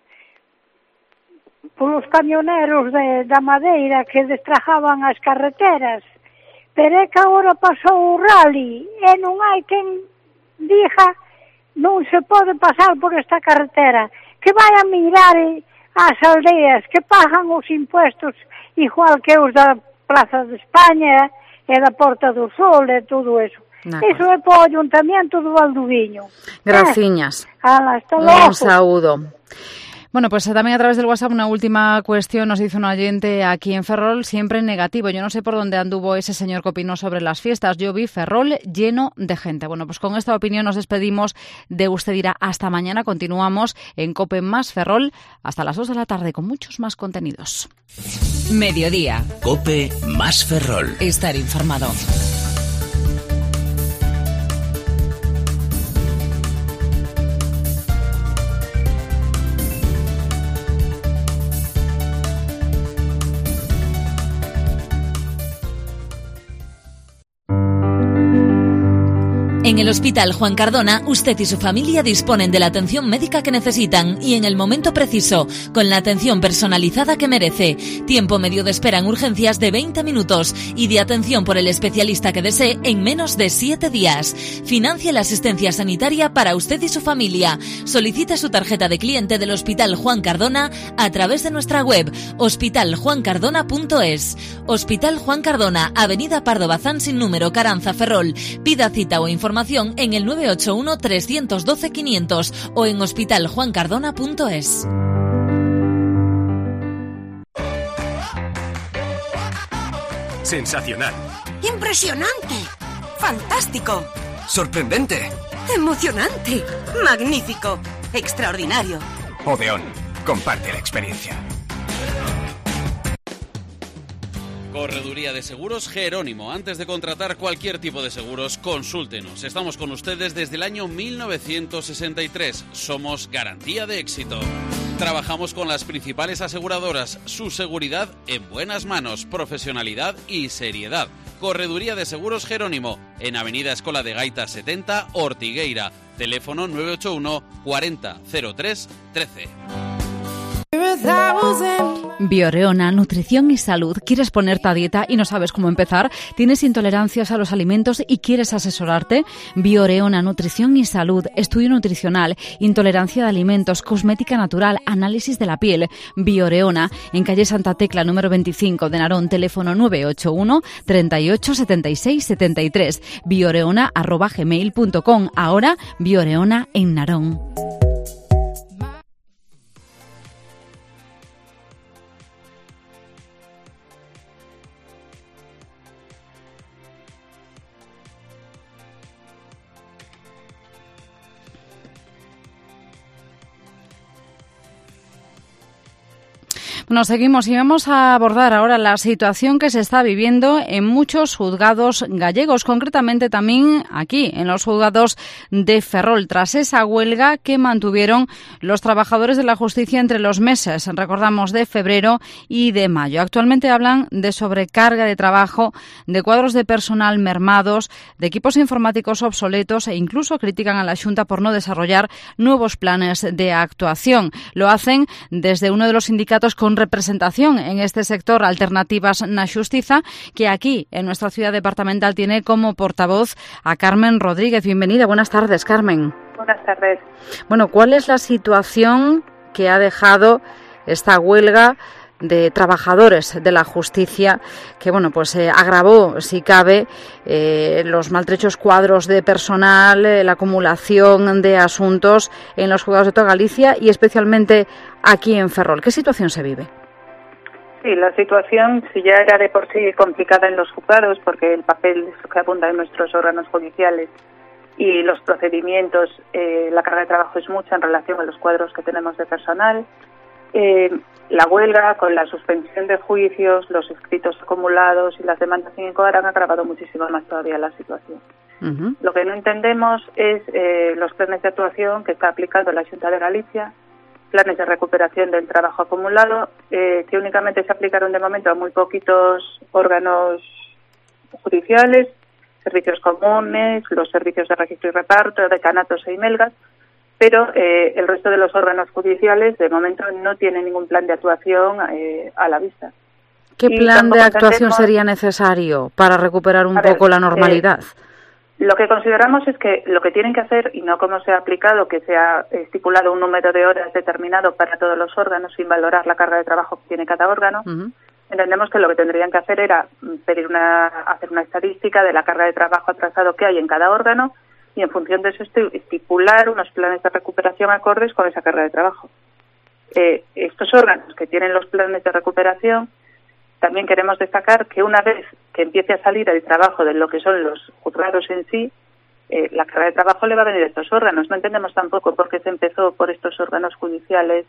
polos camioneros de, da madeira que destrajaban as carreteras, pero é que agora pasou o rally e non hai quen diga non se pode pasar por esta carretera, que vai a mirar as aldeas que pagan os impuestos igual que os da Plaza de España e da Porta do Sol e todo eso. Eso é para o Ayuntamiento do Valdoviño. Graciñas. Eh, hasta logo. Un saúdo. Bueno, pues también a través del WhatsApp una última cuestión nos dice un oyente aquí en Ferrol, siempre en negativo. Yo no sé por dónde anduvo ese señor que opinó sobre las fiestas. Yo vi Ferrol lleno de gente. Bueno, pues con esta opinión nos despedimos de Usted Dirá. Hasta mañana. Continuamos en Cope más Ferrol hasta las dos de la tarde con muchos más contenidos. Mediodía. Cope más Ferrol. Estar informado. En En el Hospital Juan Cardona, usted y su familia disponen de la atención médica que necesitan y en el momento preciso, con la atención personalizada que merece. Tiempo medio de espera en urgencias de veinte minutos y de atención por el especialista que desee en menos de siete días. Financia la asistencia sanitaria para usted y su familia. Solicite su tarjeta de cliente del Hospital Juan Cardona a través de nuestra web hospital juan cardona punto es. Hospital Juan Cardona, Avenida Pardo Bazán sin número, Caranza, Ferrol. Pida cita o información en el nueve ocho uno, tres uno dos, quinientos o en hospital juan cardona punto es. Sensacional. Impresionante. Fantástico. Sorprendente. Emocionante. Magnífico. Extraordinario. Odeón. Comparte la experiencia. Correduría de Seguros Jerónimo. Antes de contratar cualquier tipo de seguros, consúltenos. Estamos con ustedes desde el año mil novecientos sesenta y tres. Somos garantía de éxito. Trabajamos con las principales aseguradoras. Su seguridad en buenas manos, profesionalidad y seriedad. Correduría de Seguros Jerónimo, en Avenida Escola de Gaitas setenta, Ortigueira. Teléfono nueve ocho uno, cuarenta, cero tres, trece. Bioreona, nutrición y salud. ¿Quieres ponerte a dieta y no sabes cómo empezar? ¿Tienes intolerancias a los alimentos y quieres asesorarte? Bioreona, nutrición y salud, estudio nutricional, intolerancia de alimentos, cosmética natural, análisis de la piel. Bioreona, en calle Santa Tecla, número veinticinco de Narón, teléfono nueve ocho uno, treinta y ocho, setenta y seis, setenta y tres. Bioreona arroba gmail punto com. Ahora, Bioreona en Narón. Bueno, seguimos y vamos a abordar ahora la situación que se está viviendo en muchos juzgados gallegos, concretamente también aquí, en los juzgados de Ferrol, tras esa huelga que mantuvieron los trabajadores de la justicia entre los meses, recordamos, de febrero y de mayo. Actualmente hablan de sobrecarga de trabajo, de cuadros de personal mermados, de equipos informáticos obsoletos e incluso critican a la Xunta por no desarrollar nuevos planes de actuación. Lo hacen desde uno de los sindicatos con representación en este sector, Alternativas na Xustiza, que aquí en nuestra ciudad departamental tiene como portavoz a Carmen Rodríguez. Bienvenida, buenas tardes, Carmen. Buenas tardes. Bueno, ¿cuál es la situación que ha dejado esta huelga de trabajadores de la justicia que, bueno, pues eh, agravó, si cabe, eh, los maltrechos cuadros de personal, eh, la acumulación de asuntos en los juzgados de toda Galicia y especialmente aquí en Ferrol? ¿Qué situación se vive? Sí, la situación, si ya era de por sí complicada en los juzgados, porque el papel que abunda en nuestros órganos judiciales y los procedimientos, eh, la carga de trabajo es mucha en relación a los cuadros que tenemos de personal. Eh, la huelga, con la suspensión de juicios, los escritos acumulados y las demandas sin incoar han agravado muchísimo más todavía la situación. Uh-huh. Lo que no entendemos es eh, los planes de actuación que está aplicando la Xunta de Galicia, planes de recuperación del trabajo acumulado, eh, que únicamente se aplicaron de momento a muy poquitos órganos judiciales, servicios comunes, los servicios de registro y reparto, decanatos e imelgas, pero eh, el resto de los órganos judiciales de momento no tienen ningún plan de actuación eh, a la vista. ¿Qué y plan de actuación sería necesario para recuperar un poco ver, la normalidad? Eh, lo que consideramos es que lo que tienen que hacer, y no como se ha aplicado, que se ha estipulado un número de horas determinado para todos los órganos sin valorar la carga de trabajo que tiene cada órgano, uh-huh. Entendemos que lo que tendrían que hacer era pedir una, hacer una estadística de la carga de trabajo atrasado que hay en cada órgano y en función de eso estipular unos planes de recuperación acordes con esa carga de trabajo. Eh, estos órganos que tienen los planes de recuperación, también queremos destacar que una vez que empiece a salir el trabajo de lo que son los juzgados en sí, eh, la carga de trabajo le va a venir a estos órganos. No entendemos tampoco por qué se empezó por estos órganos judiciales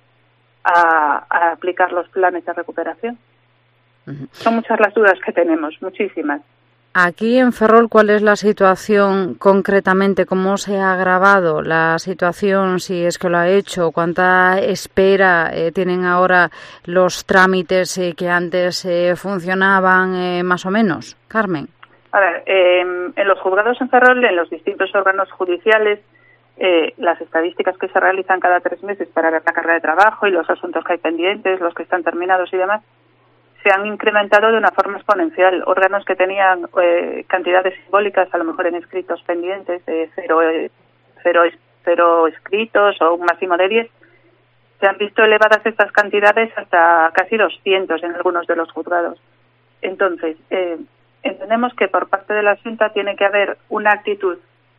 a, a aplicar los planes de recuperación. Uh-huh. Son muchas las dudas que tenemos, muchísimas. Aquí en Ferrol, ¿cuál es la situación concretamente? ¿Cómo se ha agravado la situación, si es que lo ha hecho? ¿Cuánta espera eh, tienen ahora los trámites eh, que antes eh, funcionaban eh, más o menos? Carmen. A ver, eh, en los juzgados en Ferrol, en los distintos órganos judiciales, eh, las estadísticas que se realizan cada tres meses para ver la carga de trabajo y los asuntos que hay pendientes, los que están terminados y demás, se han incrementado de una forma exponencial. Órganos que tenían eh, cantidades simbólicas, a lo mejor en escritos pendientes, de cero, eh, cero, cero escritos o un máximo de diez, se han visto elevadas estas cantidades hasta casi doscientos en algunos de los juzgados. Entonces, eh, entendemos que por parte de la Xunta tiene que haber una actitud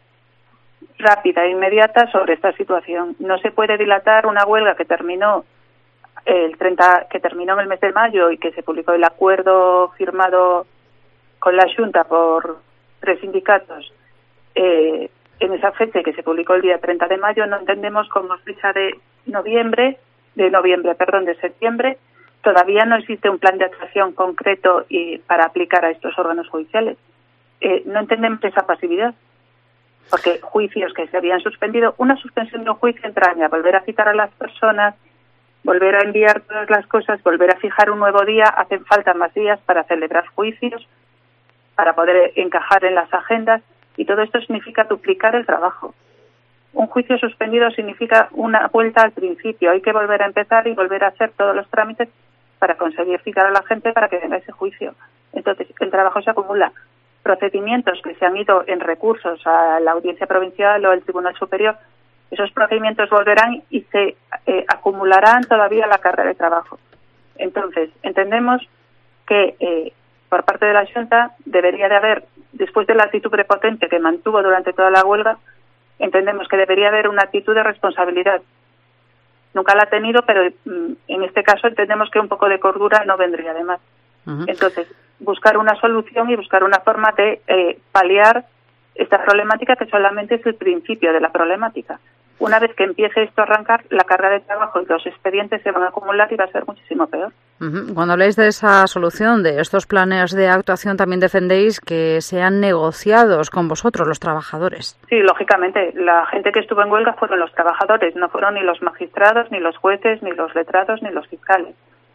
rápida e inmediata sobre esta situación. No se puede dilatar una huelga que terminó el treinta, que terminó en el mes de mayo y que se publicó el acuerdo firmado con la Xunta por tres sindicatos eh, en esa fecha, que se publicó el día treinta de mayo. No entendemos como fecha de noviembre, de noviembre, perdón, de septiembre. Todavía no existe un plan de actuación concreto y para aplicar a estos órganos judiciales. Eh, no entendemos esa pasividad, porque juicios que se habían suspendido, una suspensión de un juicio entraña volver a citar a las personas, volver a enviar todas las cosas, volver a fijar un nuevo día. Hacen falta más días para celebrar juicios, para poder encajar en las agendas, y todo esto significa duplicar el trabajo. Un juicio suspendido significa una vuelta al principio. Hay que volver a empezar y volver a hacer todos los trámites para conseguir citar a la gente para que venga ese juicio. Entonces, el trabajo se acumula. Procedimientos que se han ido en recursos a la Audiencia Provincial o al Tribunal Superior, esos procedimientos volverán y se eh, acumularán todavía la carga de trabajo. Entonces, entendemos que eh, por parte de la Xunta debería de haber, después de la actitud prepotente que mantuvo durante toda la huelga, entendemos que debería haber una actitud de responsabilidad. Nunca la ha tenido, pero mm, en este caso entendemos que un poco de cordura no vendría de más. Uh-huh. Entonces, buscar una solución y buscar una forma de eh, paliar esta problemática, que solamente es el principio de la problemática. Una vez que empiece esto a arrancar, la carga de trabajo y los expedientes se van a acumular y va a ser muchísimo peor. Uh-huh. Cuando habláis de esa solución, de estos planes de actuación, también defendéis que sean negociados con vosotros, los trabajadores. Sí, lógicamente. La gente que estuvo en huelga fueron los trabajadores, no fueron ni los magistrados, ni los jueces, ni los letrados, ni los fiscales.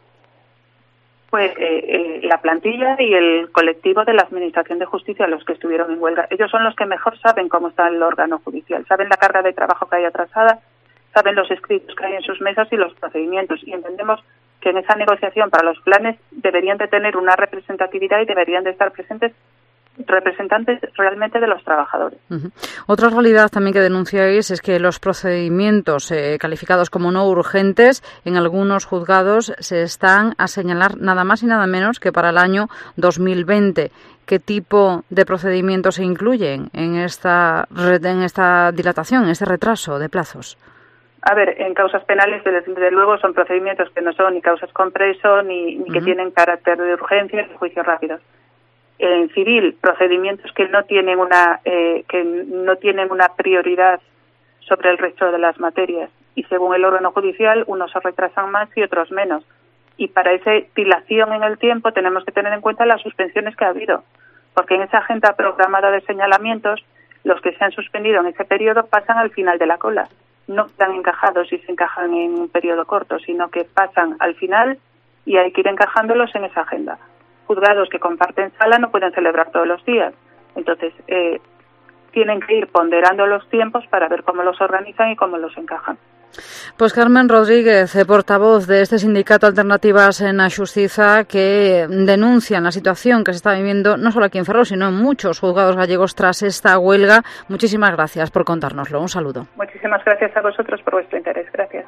Fue eh, eh, la plantilla y el colectivo de la Administración de Justicia los que estuvieron en huelga. Ellos son los que mejor saben cómo está el órgano judicial, saben la carga de trabajo que hay atrasada, saben los escritos que hay en sus mesas y los procedimientos, y entendemos que en esa negociación para los planes deberían de tener una representatividad y deberían de estar presentes representantes realmente de los trabajadores. Uh-huh. Otra realidad también que denunciáis es que los procedimientos eh, calificados como no urgentes en algunos juzgados se están a señalar nada más y nada menos que para el año dos mil veinte. ¿Qué tipo de procedimientos se incluyen en esta, en esta dilatación, en este retraso de plazos? A ver, en causas penales, desde luego, son procedimientos que no son ni causas con preso, ni, ni uh-huh. que tienen carácter de urgencia, ni juicios rápidos. En civil, procedimientos que no tienen una eh, que no tienen una prioridad sobre el resto de las materias, y según el órgano judicial unos se retrasan más y otros menos, y para esa dilación en el tiempo tenemos que tener en cuenta las suspensiones que ha habido, porque en esa agenda programada de señalamientos los que se han suspendido en ese periodo pasan al final de la cola, no están encajados y se encajan en un periodo corto, sino que pasan al final y hay que ir encajándolos en esa agenda. Juzgados que comparten sala no pueden celebrar todos los días. Entonces, eh, tienen que ir ponderando los tiempos para ver cómo los organizan y cómo los encajan. Pues Carmen Rodríguez, portavoz de este sindicato Alternativas en la Xustiza, que denuncian la situación que se está viviendo no solo aquí en Ferrol, sino en muchos juzgados gallegos tras esta huelga. Muchísimas gracias por contárnoslo. Un saludo. Muchísimas gracias a vosotros por vuestro interés. Gracias.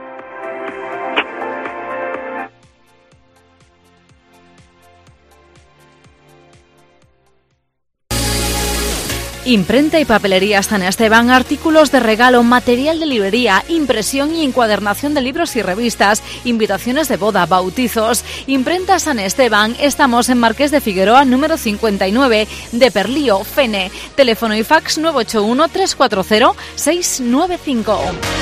Imprenta y papelería San Esteban, artículos de regalo, material de librería, impresión y encuadernación de libros y revistas, invitaciones de boda, bautizos. Imprenta San Esteban, estamos en Marqués de Figueroa, número cincuenta y nueve, de Perlío, Fene. Teléfono y fax nueve ocho uno, tres cuatro cero, seis nueve cinco.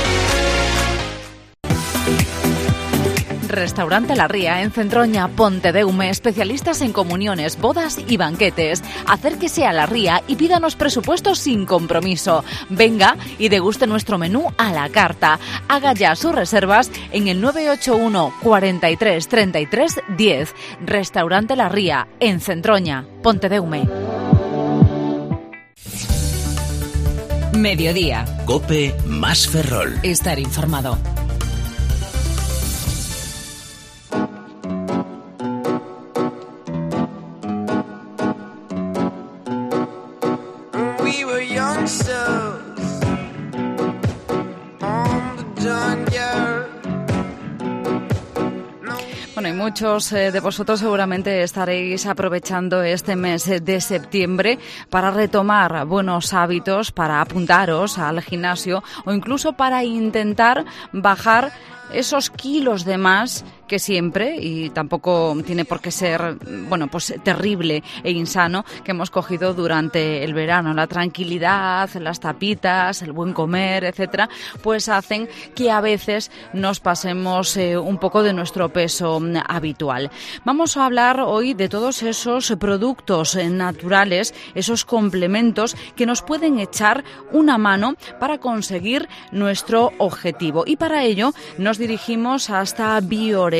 Restaurante La Ría en Centroña, Pontedeume, especialistas en comuniones, bodas y banquetes. Acérquese a La Ría y pídanos presupuestos sin compromiso. Venga y deguste nuestro menú a la carta. Haga ya sus reservas en el nueve ocho uno, cuarenta y tres, treinta y tres, diez. Restaurante La Ría en Centroña, Pontedeume. Mediodía. COPE más Ferrol. Estar informado. Bueno, y muchos eh, de vosotros seguramente estaréis aprovechando este mes de septiembre para retomar buenos hábitos, para apuntaros al gimnasio o incluso para intentar bajar esos kilos de más que siempre, y tampoco tiene por qué ser, bueno, pues terrible e insano, que hemos cogido durante el verano. La tranquilidad, las tapitas, el buen comer, etcétera, pues hacen que a veces nos pasemos eh, un poco de nuestro peso habitual. Vamos a hablar hoy de todos esos productos naturales, esos complementos que nos pueden echar una mano para conseguir nuestro objetivo. Y para ello nos dirigimos hasta Bioreona.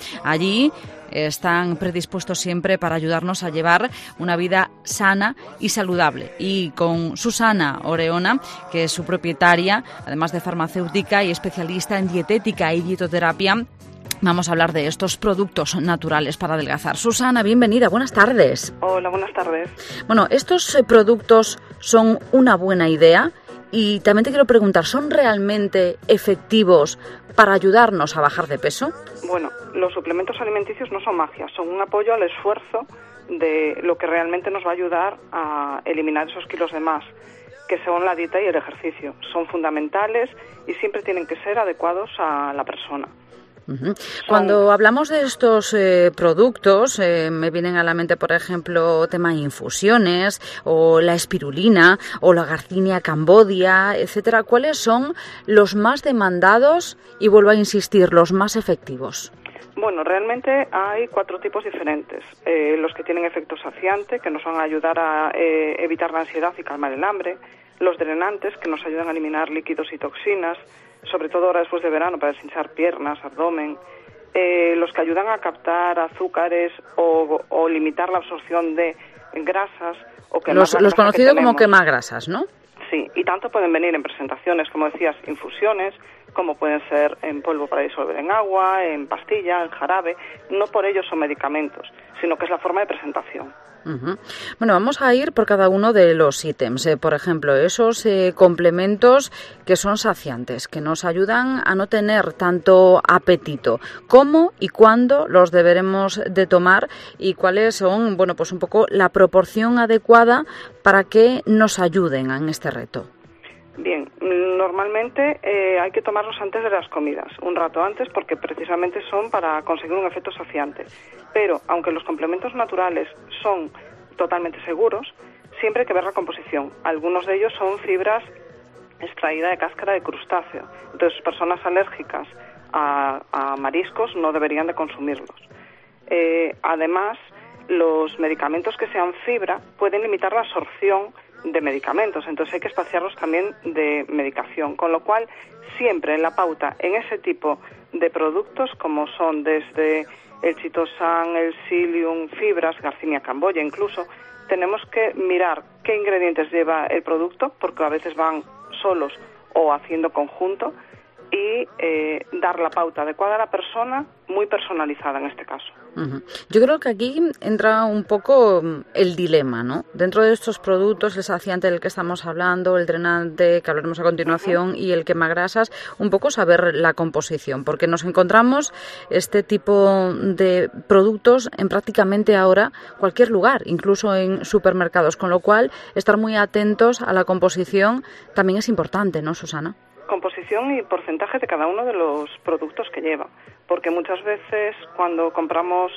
Allí están predispuestos siempre para ayudarnos a llevar una vida sana y saludable. Y con Susana Oreona, que es su propietaria, además de farmacéutica y especialista en dietética y dietoterapia, vamos a hablar de estos productos naturales para adelgazar. Susana, bienvenida, buenas tardes. Hola, buenas tardes. Bueno, estos productos son una buena idea. Y también te quiero preguntar, ¿son realmente efectivos para ayudarnos a bajar de peso? Bueno, los suplementos alimenticios no son magia, son un apoyo al esfuerzo de lo que realmente nos va a ayudar a eliminar esos kilos de más, que son la dieta y el ejercicio. Son fundamentales y siempre tienen que ser adecuados a la persona. Uh-huh. Cuando hablamos de estos eh, productos, eh, me vienen a la mente, por ejemplo, tema infusiones, o la espirulina, o la Garcinia cambodia, etcétera. ¿Cuáles son los más demandados y, vuelvo a insistir, los más efectivos? Bueno, realmente hay cuatro tipos diferentes. Eh, los que tienen efecto saciante, que nos van a ayudar a eh, evitar la ansiedad y calmar el hambre. Los drenantes, que nos ayudan a eliminar líquidos y toxinas, sobre todo ahora después de verano, para deshinchar piernas, abdomen. Eh, los que ayudan a captar azúcares o, o limitar la absorción de grasas. O que los los conocidos como quemagrasas, ¿no? Sí, y tanto pueden venir en presentaciones, como decías, infusiones, como pueden ser en polvo para disolver en agua, en pastilla, en jarabe. No por ello son medicamentos, sino que es la forma de presentación. Uh-huh. Bueno, vamos a ir por cada uno de los ítems. Eh, por ejemplo, esos eh, complementos que son saciantes, que nos ayudan a no tener tanto apetito. ¿Cómo y cuándo los deberemos de tomar y cuáles son, bueno, pues un poco la proporción adecuada para que nos ayuden en este reto? Bien, normalmente eh, hay que tomarlos antes de las comidas, un rato antes, porque precisamente son para conseguir un efecto saciante. Pero, aunque los complementos naturales son totalmente seguros, siempre hay que ver la composición. Algunos de ellos son fibras extraídas de cáscara de crustáceo. Entonces, personas alérgicas a, a mariscos no deberían de consumirlos. Eh, además, los medicamentos que sean fibra pueden limitar la absorción de medicamentos, entonces hay que espaciarlos también de medicación, con lo cual siempre en la pauta en ese tipo de productos, como son desde el chitosan, el psyllium, fibras, Garcinia camboya incluso, tenemos que mirar qué ingredientes lleva el producto, porque a veces van solos o haciendo conjunto, y eh, dar la pauta adecuada a la persona, muy personalizada en este caso. Uh-huh. Yo creo que aquí entra un poco el dilema, ¿no? Dentro de estos productos, el saciante del que estamos hablando, el drenante, que hablaremos a continuación, uh-huh, y el quemagrasas, un poco saber la composición, porque nos encontramos este tipo de productos en prácticamente ahora cualquier lugar, incluso en supermercados, con lo cual estar muy atentos a la composición también es importante, ¿no, Susana? Composición y porcentaje de cada uno de los productos que lleva, porque muchas veces cuando compramos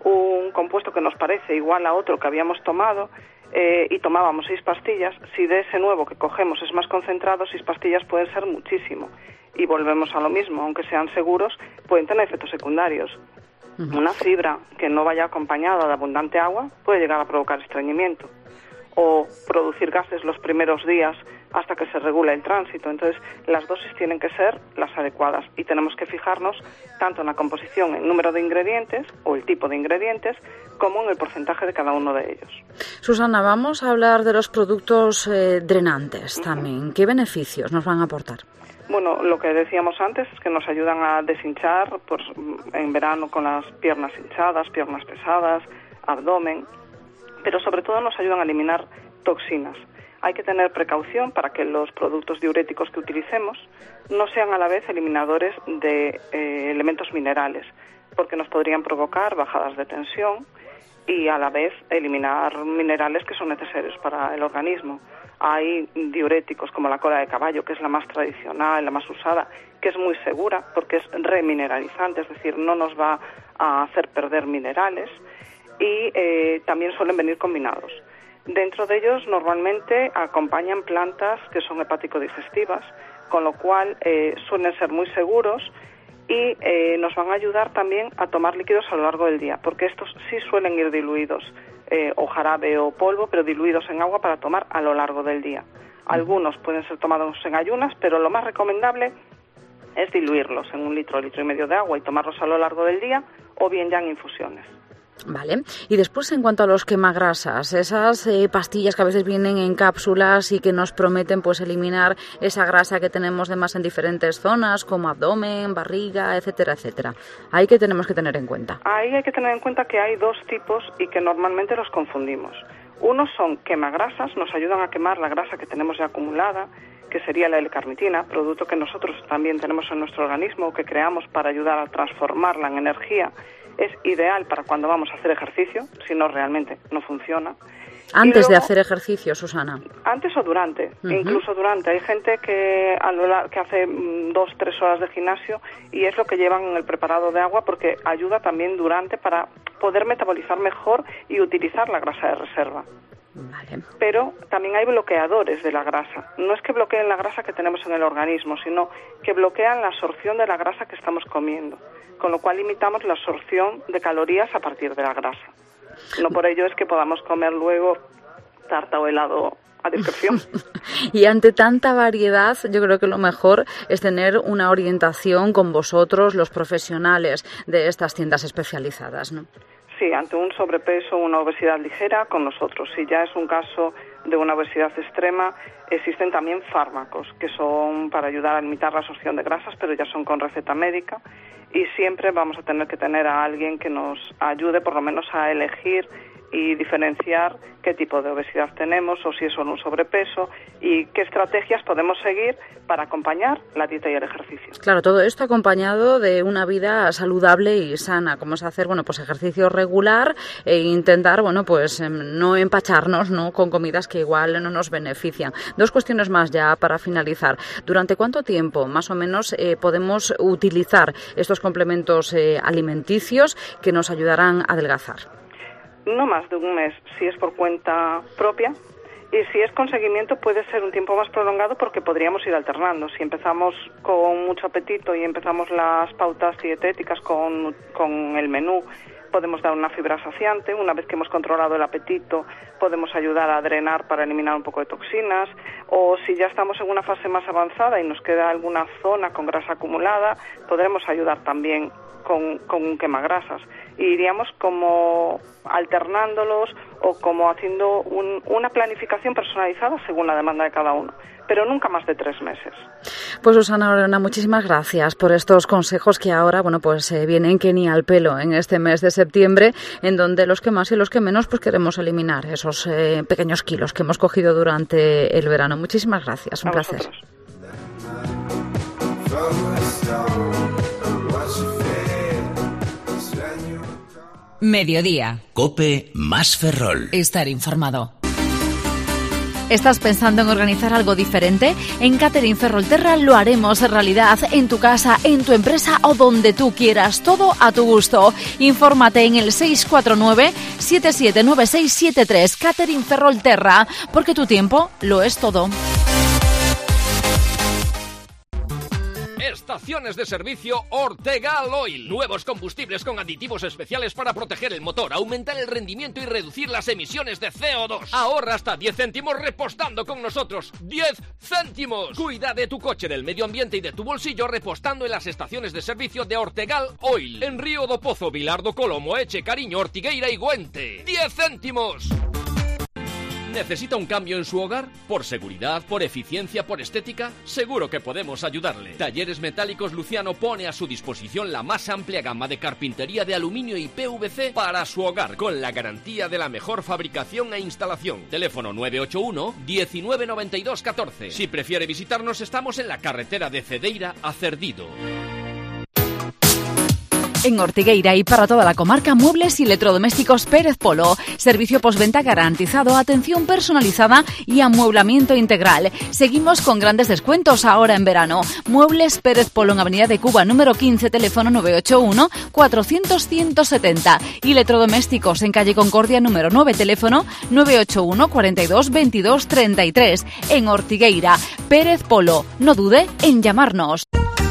un compuesto que nos parece igual a otro que habíamos tomado eh, y tomábamos seis pastillas, si de ese nuevo que cogemos es más concentrado, seis pastillas pueden ser muchísimo y volvemos a lo mismo, aunque sean seguros, pueden tener efectos secundarios. Uh-huh. Una fibra que no vaya acompañada de abundante agua puede llegar a provocar estreñimiento o producir gases los primeros días hasta que se regule el tránsito. Entonces, las dosis tienen que ser las adecuadas y tenemos que fijarnos tanto en la composición, el número de ingredientes o el tipo de ingredientes, como en el porcentaje de cada uno de ellos. Susana, vamos a hablar de los productos eh, drenantes también. ¿Qué beneficios nos van a aportar? Bueno, lo que decíamos antes es que nos ayudan a deshinchar pues, en verano con las piernas hinchadas, piernas pesadas, abdomen, pero sobre todo nos ayudan a eliminar toxinas. Hay que tener precaución para que los productos diuréticos que utilicemos no sean a la vez eliminadores de eh, elementos minerales, porque nos podrían provocar bajadas de tensión y a la vez eliminar minerales que son necesarios para el organismo. Hay diuréticos como la cola de caballo, que es la más tradicional, la más usada, que es muy segura porque es remineralizante, es decir, no nos va a hacer perder minerales, y eh, también suelen venir combinados. Dentro de ellos normalmente acompañan plantas que son hepático-digestivas, con lo cual eh, suelen ser muy seguros y eh, nos van a ayudar también a tomar líquidos a lo largo del día, porque estos sí suelen ir diluidos, eh, o jarabe o polvo, pero diluidos en agua para tomar a lo largo del día. Algunos pueden ser tomados en ayunas, pero lo más recomendable es diluirlos en un litro, litro y medio de agua y tomarlos a lo largo del día, o bien ya en infusiones. Vale. Y después, en cuanto a los quemagrasas, esas eh, pastillas que a veces vienen en cápsulas y que nos prometen pues eliminar esa grasa que tenemos de más en diferentes zonas, como abdomen, barriga, etcétera, etcétera. Ahí que tenemos que tener en cuenta. Ahí hay que tener en cuenta que hay dos tipos y que normalmente los confundimos. Unos son quemagrasas, nos ayudan a quemar la grasa que tenemos ya acumulada, que sería la L-carnitina, producto que nosotros también tenemos en nuestro organismo, que creamos para ayudar a transformarla en energía. Es ideal para cuando vamos a hacer ejercicio, si no realmente no funciona. Antes luego, de hacer ejercicio, Susana. Antes o durante, Uh-huh. incluso durante. Hay gente que, a lo lar- que hace mm, dos, tres horas de gimnasio y es lo que llevan en el preparado de agua porque ayuda también durante para poder metabolizar mejor y utilizar la grasa de reserva. Vale. Pero también hay bloqueadores de la grasa. No es que bloqueen la grasa que tenemos en el organismo, sino que bloquean la absorción de la grasa que estamos comiendo, con lo cual limitamos la absorción de calorías a partir de la grasa. No por ello es que podamos comer luego tarta o helado a discreción. Y ante tanta variedad, yo creo que lo mejor es tener una orientación con vosotros, los profesionales de estas tiendas especializadas, ¿no? Sí, ante un sobrepeso o una obesidad ligera, con nosotros. Si ya es un caso de una obesidad extrema, existen también fármacos que son para ayudar a limitar la absorción de grasas, pero ya son con receta médica. Y siempre vamos a tener que tener a alguien que nos ayude por lo menos a elegir y diferenciar qué tipo de obesidad tenemos o si es solo un sobrepeso y qué estrategias podemos seguir para acompañar la dieta y el ejercicio. Claro, todo esto acompañado de una vida saludable y sana, como es hacer, bueno, pues ejercicio regular e intentar, bueno, pues no empacharnos, ¿no?, con comidas que igual no nos benefician. Dos cuestiones más ya para finalizar. ¿Durante cuánto tiempo más o menos eh, podemos utilizar estos complementos eh, alimenticios que nos ayudarán a adelgazar? No más de un mes, si es por cuenta propia, y si es con seguimiento puede ser un tiempo más prolongado porque podríamos ir alternando. Si empezamos con mucho apetito y empezamos las pautas dietéticas con, con el menú, podemos dar una fibra saciante. Una vez que hemos controlado el apetito, podemos ayudar a drenar para eliminar un poco de toxinas. O si ya estamos en una fase más avanzada y nos queda alguna zona con grasa acumulada, podremos ayudar también con, con un quemagrasas. Y iríamos como alternándolos o como haciendo un, una planificación personalizada según la demanda de cada uno, pero nunca más de tres meses. Pues Susana Orona, muchísimas gracias por estos consejos que ahora, bueno, pues eh, vienen que ni al pelo en este mes de septiembre, en donde los que más y los que menos pues queremos eliminar esos eh, pequeños kilos que hemos cogido durante el verano. Muchísimas gracias, un A placer. vosotros. Mediodía. COPE más Ferrol. Estar informado. ¿Estás pensando en organizar algo diferente? En Catering Ferrolterra lo haremos realidad en tu casa, en tu empresa o donde tú quieras, todo a tu gusto. Infórmate en el seis cuatro nueve, siete siete nueve seis siete tres. Catering Ferrolterra, porque tu tiempo lo es todo. Estaciones de servicio Ortegal Oil. Nuevos combustibles con aditivos especiales para proteger el motor, aumentar el rendimiento y reducir las emisiones de C O dos. Ahorra hasta diez céntimos repostando con nosotros. ¡diez céntimos! Cuida de tu coche, del medio ambiente y de tu bolsillo repostando en las estaciones de servicio de Ortegal Oil. En Río do Pozo, Vilar do Colomo, Eche, Cariño, Ortigueira y Güente. ¡diez céntimos! ¿Necesita un cambio en su hogar? ¿Por seguridad, por eficiencia, por estética? Seguro que podemos ayudarle. Talleres Metálicos Luciano pone a su disposición la más amplia gama de carpintería de aluminio y P V C para su hogar, con la garantía de la mejor fabricación e instalación. Teléfono nueve ocho uno, diecinueve noventa y dos, catorce. Si prefiere visitarnos, estamos en la carretera de Cedeira a Cerdido. En Ortigueira y para toda la comarca, muebles y electrodomésticos Pérez Polo. Servicio postventa garantizado, atención personalizada y amueblamiento integral. Seguimos con grandes descuentos ahora en verano. Muebles Pérez Polo en Avenida de Cuba, número quince, teléfono nueve ocho uno, cuatrocientos, ciento setenta. Y electrodomésticos en calle Concordia, número nueve, teléfono nueve ocho uno, cuarenta y dos, veintidós, treinta y tres. En Ortigueira, Pérez Polo. No dude en llamarnos.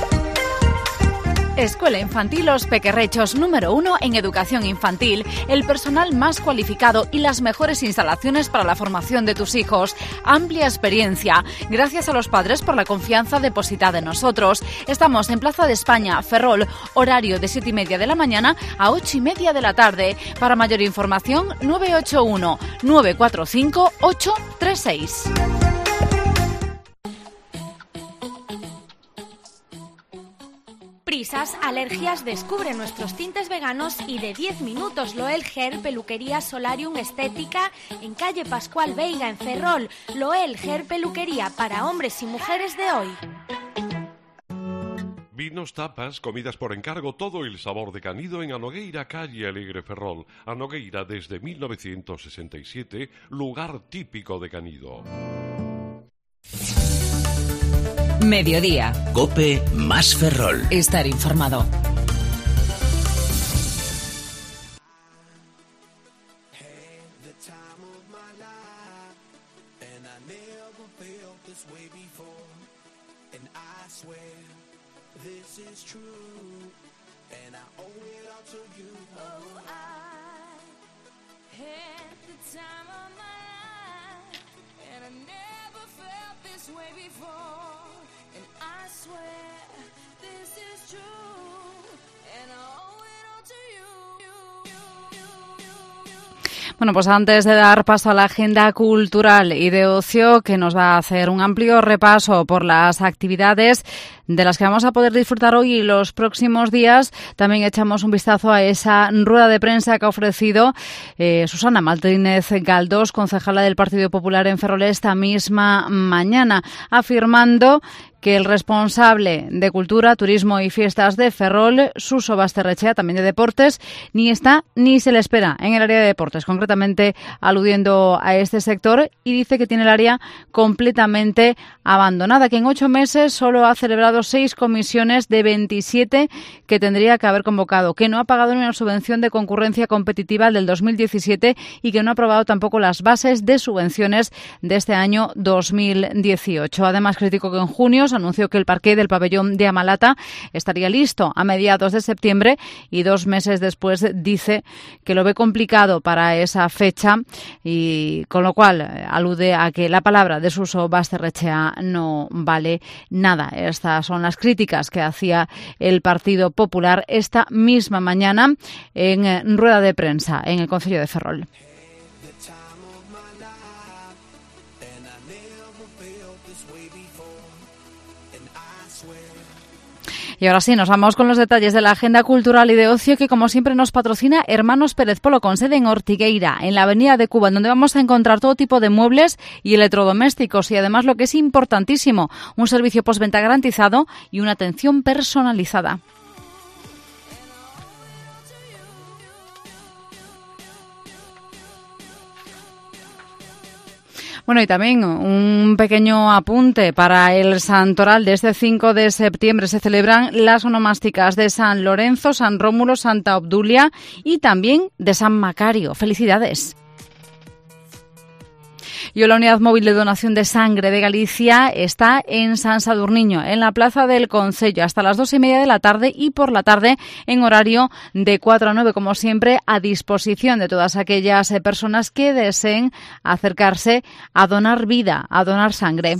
Escuela Infantil Los Pequerrechos, número uno en educación infantil, el personal más cualificado y las mejores instalaciones para la formación de tus hijos. Amplia experiencia. Gracias a los padres por la confianza depositada en nosotros. Estamos en Plaza de España, Ferrol, horario de siete y media de la mañana a ocho y media de la tarde. Para mayor información, nueve ocho uno, nueve cuatro cinco, ocho tres seis. Prisas, alergias, descubre nuestros tintes veganos y de diez minutos Loel Hair, peluquería Solarium Estética en calle Pascual Veiga en Ferrol. Loel Hair, peluquería para hombres y mujeres de hoy. Vinos, tapas, comidas por encargo, todo el sabor de Canido en Anogueira, calle Alegre, Ferrol. Anogueira desde mil novecientos sesenta y siete, lugar típico de Canido. Mediodía. COPE más Ferrol. Estar informado. Bueno, pues antes de dar paso a la agenda cultural y de ocio, que nos va a hacer un amplio repaso por las actividades de las que vamos a poder disfrutar hoy y los próximos días, también echamos un vistazo a esa rueda de prensa que ha ofrecido eh, Susana Martínez Galdós, concejala del Partido Popular en Ferrol, esta misma mañana, afirmando que el responsable de Cultura, Turismo y Fiestas de Ferrol, Suso Basterrechea, también de Deportes, ni está ni se le espera en el área de deportes, concretamente aludiendo a este sector, y dice que tiene el área completamente abandonada, que en ocho meses solo ha celebrado seis comisiones de veintisiete que tendría que haber convocado, que no ha pagado ni una subvención de concurrencia competitiva del dos mil diecisiete y que no ha aprobado tampoco las bases de subvenciones de este año dos mil dieciocho. Además, criticó que en junio anunció que el parqué del pabellón de Amalata estaría listo a mediados de septiembre y dos meses después dice que lo ve complicado para esa fecha, y con lo cual alude a que la palabra de Suso Basterrechea no vale nada. Estas son las críticas que hacía el Partido Popular esta misma mañana en rueda de prensa en el Concello de Ferrol. Y ahora sí, nos vamos con los detalles de la agenda cultural y de ocio que, como siempre, nos patrocina Hermanos Pérez Polo, con sede en Ortigueira, en la Avenida de Cuba, en donde vamos a encontrar todo tipo de muebles y electrodomésticos y, además, lo que es importantísimo, un servicio postventa garantizado y una atención personalizada. Bueno, y también un pequeño apunte para el santoral de este cinco de septiembre. Se celebran las onomásticas de San Lorenzo, San Rómulo, Santa Obdulia y también de San Macario. ¡Felicidades! Y la unidad móvil de donación de sangre de Galicia está en San Sadurniño, en la Plaza del Concello, hasta las dos y media de la tarde y por la tarde en horario de cuatro a nueve, como siempre, a disposición de todas aquellas personas que deseen acercarse a donar vida, a donar sangre.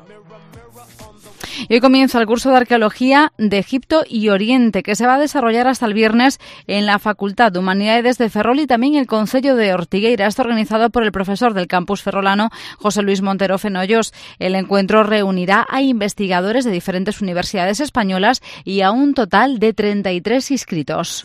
Y hoy comienza el curso de Arqueología de Egipto y Oriente, que se va a desarrollar hasta el viernes en la Facultad de Humanidades de Ferrol y también el Concello de Ortigueira. Está organizado por el profesor del campus ferrolano, José Luis Montero Fenollos. El encuentro reunirá a investigadores de diferentes universidades españolas y a un total de treinta y tres inscritos.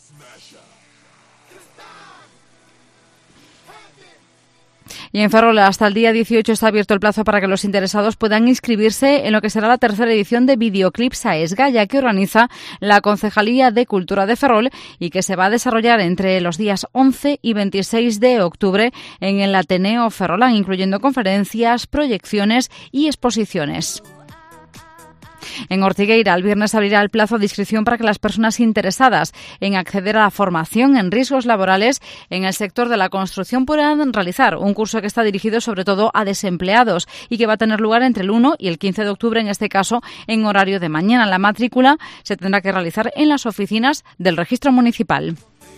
Y en Ferrol hasta el día dieciocho está abierto el plazo para que los interesados puedan inscribirse en lo que será la tercera edición de Videoclips a Esgaya, que organiza la Concejalía de Cultura de Ferrol y que se va a desarrollar entre los días once y veintiséis de octubre en el Ateneo Ferrolán, incluyendo conferencias, proyecciones y exposiciones. En Ortigueira, el viernes abrirá el plazo de inscripción para que las personas interesadas en acceder a la formación en riesgos laborales en el sector de la construcción puedan realizar un curso que está dirigido sobre todo a desempleados y que va a tener lugar entre el uno y el quince de octubre, en este caso en horario de mañana. La matrícula se tendrá que realizar en las oficinas del registro municipal.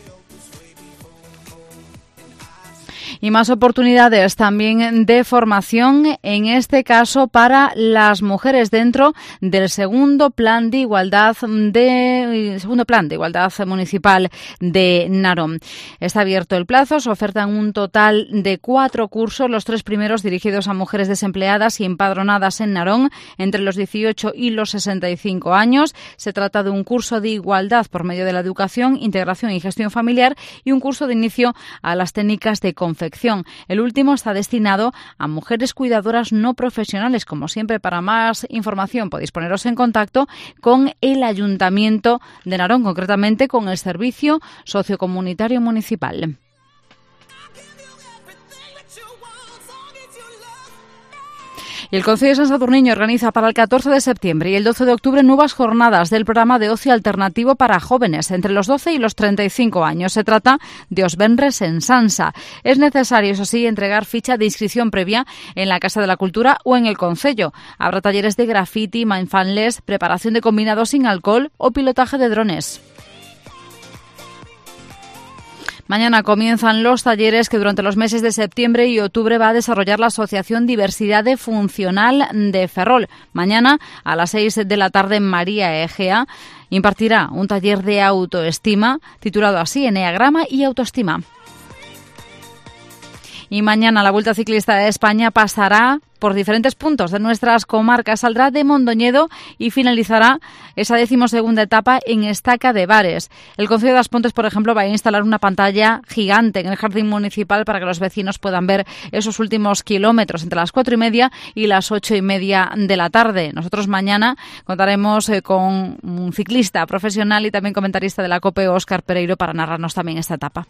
Y más oportunidades también de formación, en este caso para las mujeres dentro del segundo plan de igualdad de segundo plan de igualdad municipal de Narón. Está abierto el plazo, se ofertan un total de cuatro cursos, los tres primeros dirigidos a mujeres desempleadas y empadronadas en Narón entre los dieciocho y los sesenta y cinco años. Se trata de un curso de igualdad por medio de la educación, integración y gestión familiar y un curso de inicio a las técnicas de confección. El último está destinado a mujeres cuidadoras no profesionales. Como siempre, para más información podéis poneros en contacto con el Ayuntamiento de Narón, concretamente con el Servicio Sociocomunitario Municipal. Y el Concello de San Sadurniño organiza para el catorce de septiembre y el doce de octubre nuevas jornadas del programa de ocio alternativo para jóvenes entre los doce y los treinta y cinco años. Se trata de Os Venres en Sansa. Es necesario, eso sí, entregar ficha de inscripción previa en la Casa de la Cultura o en el Concello. Habrá talleres de graffiti, mindfulness, preparación de combinados sin alcohol o pilotaje de drones. Mañana comienzan los talleres que durante los meses de septiembre y octubre va a desarrollar la Asociación Diversidad Funcional de Ferrol. Mañana a las seis de la tarde María Egea impartirá un taller de autoestima titulado así, Eneagrama y Autoestima. Y mañana la Vuelta Ciclista de España pasará por diferentes puntos de nuestras comarcas. Saldrá de Mondoñedo y finalizará esa decimosegunda etapa en Estaca de Bares. El Concello de As Pontes, por ejemplo, va a instalar una pantalla gigante en el jardín municipal para que los vecinos puedan ver esos últimos kilómetros entre las cuatro y media y las ocho y media de la tarde. Nosotros mañana contaremos eh, con un ciclista profesional y también comentarista de la COPE, Óscar Pereiro, para narrarnos también esta etapa.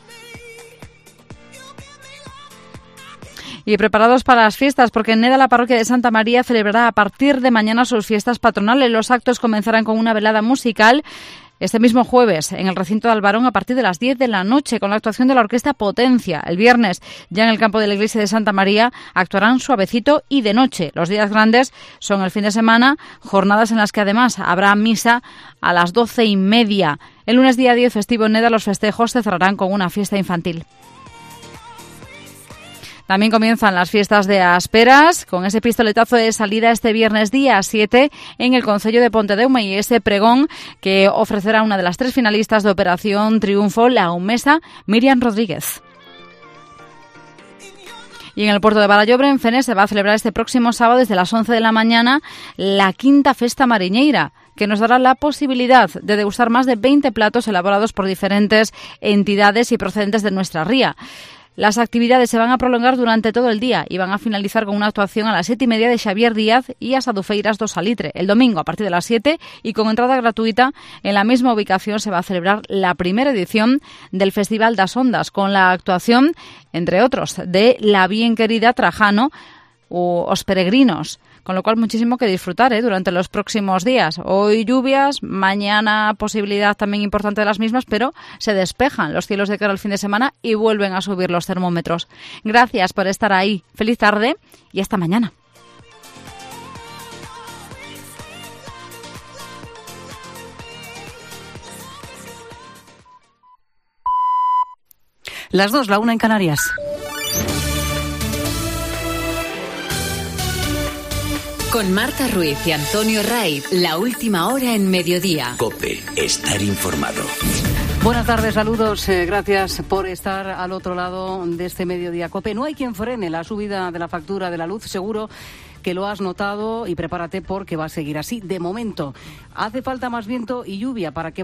Y preparados para las fiestas, porque en Neda la parroquia de Santa María celebrará a partir de mañana sus fiestas patronales. Los actos comenzarán con una velada musical este mismo jueves en el recinto de Albarón a partir de las diez de la noche con la actuación de la orquesta Potencia. El viernes, ya en el campo de la iglesia de Santa María, actuarán Suavecito y De Noche. Los días grandes son el fin de semana, jornadas en las que además habrá misa a las doce y media. El lunes día diez, festivo en Neda, los festejos se cerrarán con una fiesta infantil. También comienzan las fiestas de Asperas, con ese pistoletazo de salida este viernes día siete en el Concello de Pontedeume y ese pregón que ofrecerá una de las tres finalistas de Operación Triunfo, la humesa Miriam Rodríguez. Y en el puerto de Barallobre, en Fene, se va a celebrar este próximo sábado desde las once de la mañana la quinta Festa Mariñeira, que nos dará la posibilidad de degustar más de veinte platos elaborados por diferentes entidades y procedentes de nuestra ría. Las actividades se van a prolongar durante todo el día y van a finalizar con una actuación a las siete y media de Xavier Díaz y as Adufeiras do Salitre. El domingo a partir de las siete y con entrada gratuita en la misma ubicación se va a celebrar la primera edición del Festival das Ondas con la actuación, entre otros, de la bien querida Trajano o Os Peregrinos, Con lo cual, muchísimo que disfrutar ¿eh? durante los próximos días. Hoy lluvias, mañana posibilidad también importante de las mismas, pero se despejan los cielos de cara al fin de semana y vuelven a subir los termómetros. Gracias por estar ahí. Feliz tarde y hasta mañana. Las dos, la una en Canarias. Con Marta Ruiz y Antonio Raiz, la última hora en Mediodía. COPE, estar informado. Buenas tardes, saludos, eh, gracias por estar al otro lado de este Mediodía COPE. No hay quien frene la subida de la factura de la luz, seguro que lo has notado y prepárate porque va a seguir así. De momento, hace falta más viento y lluvia para que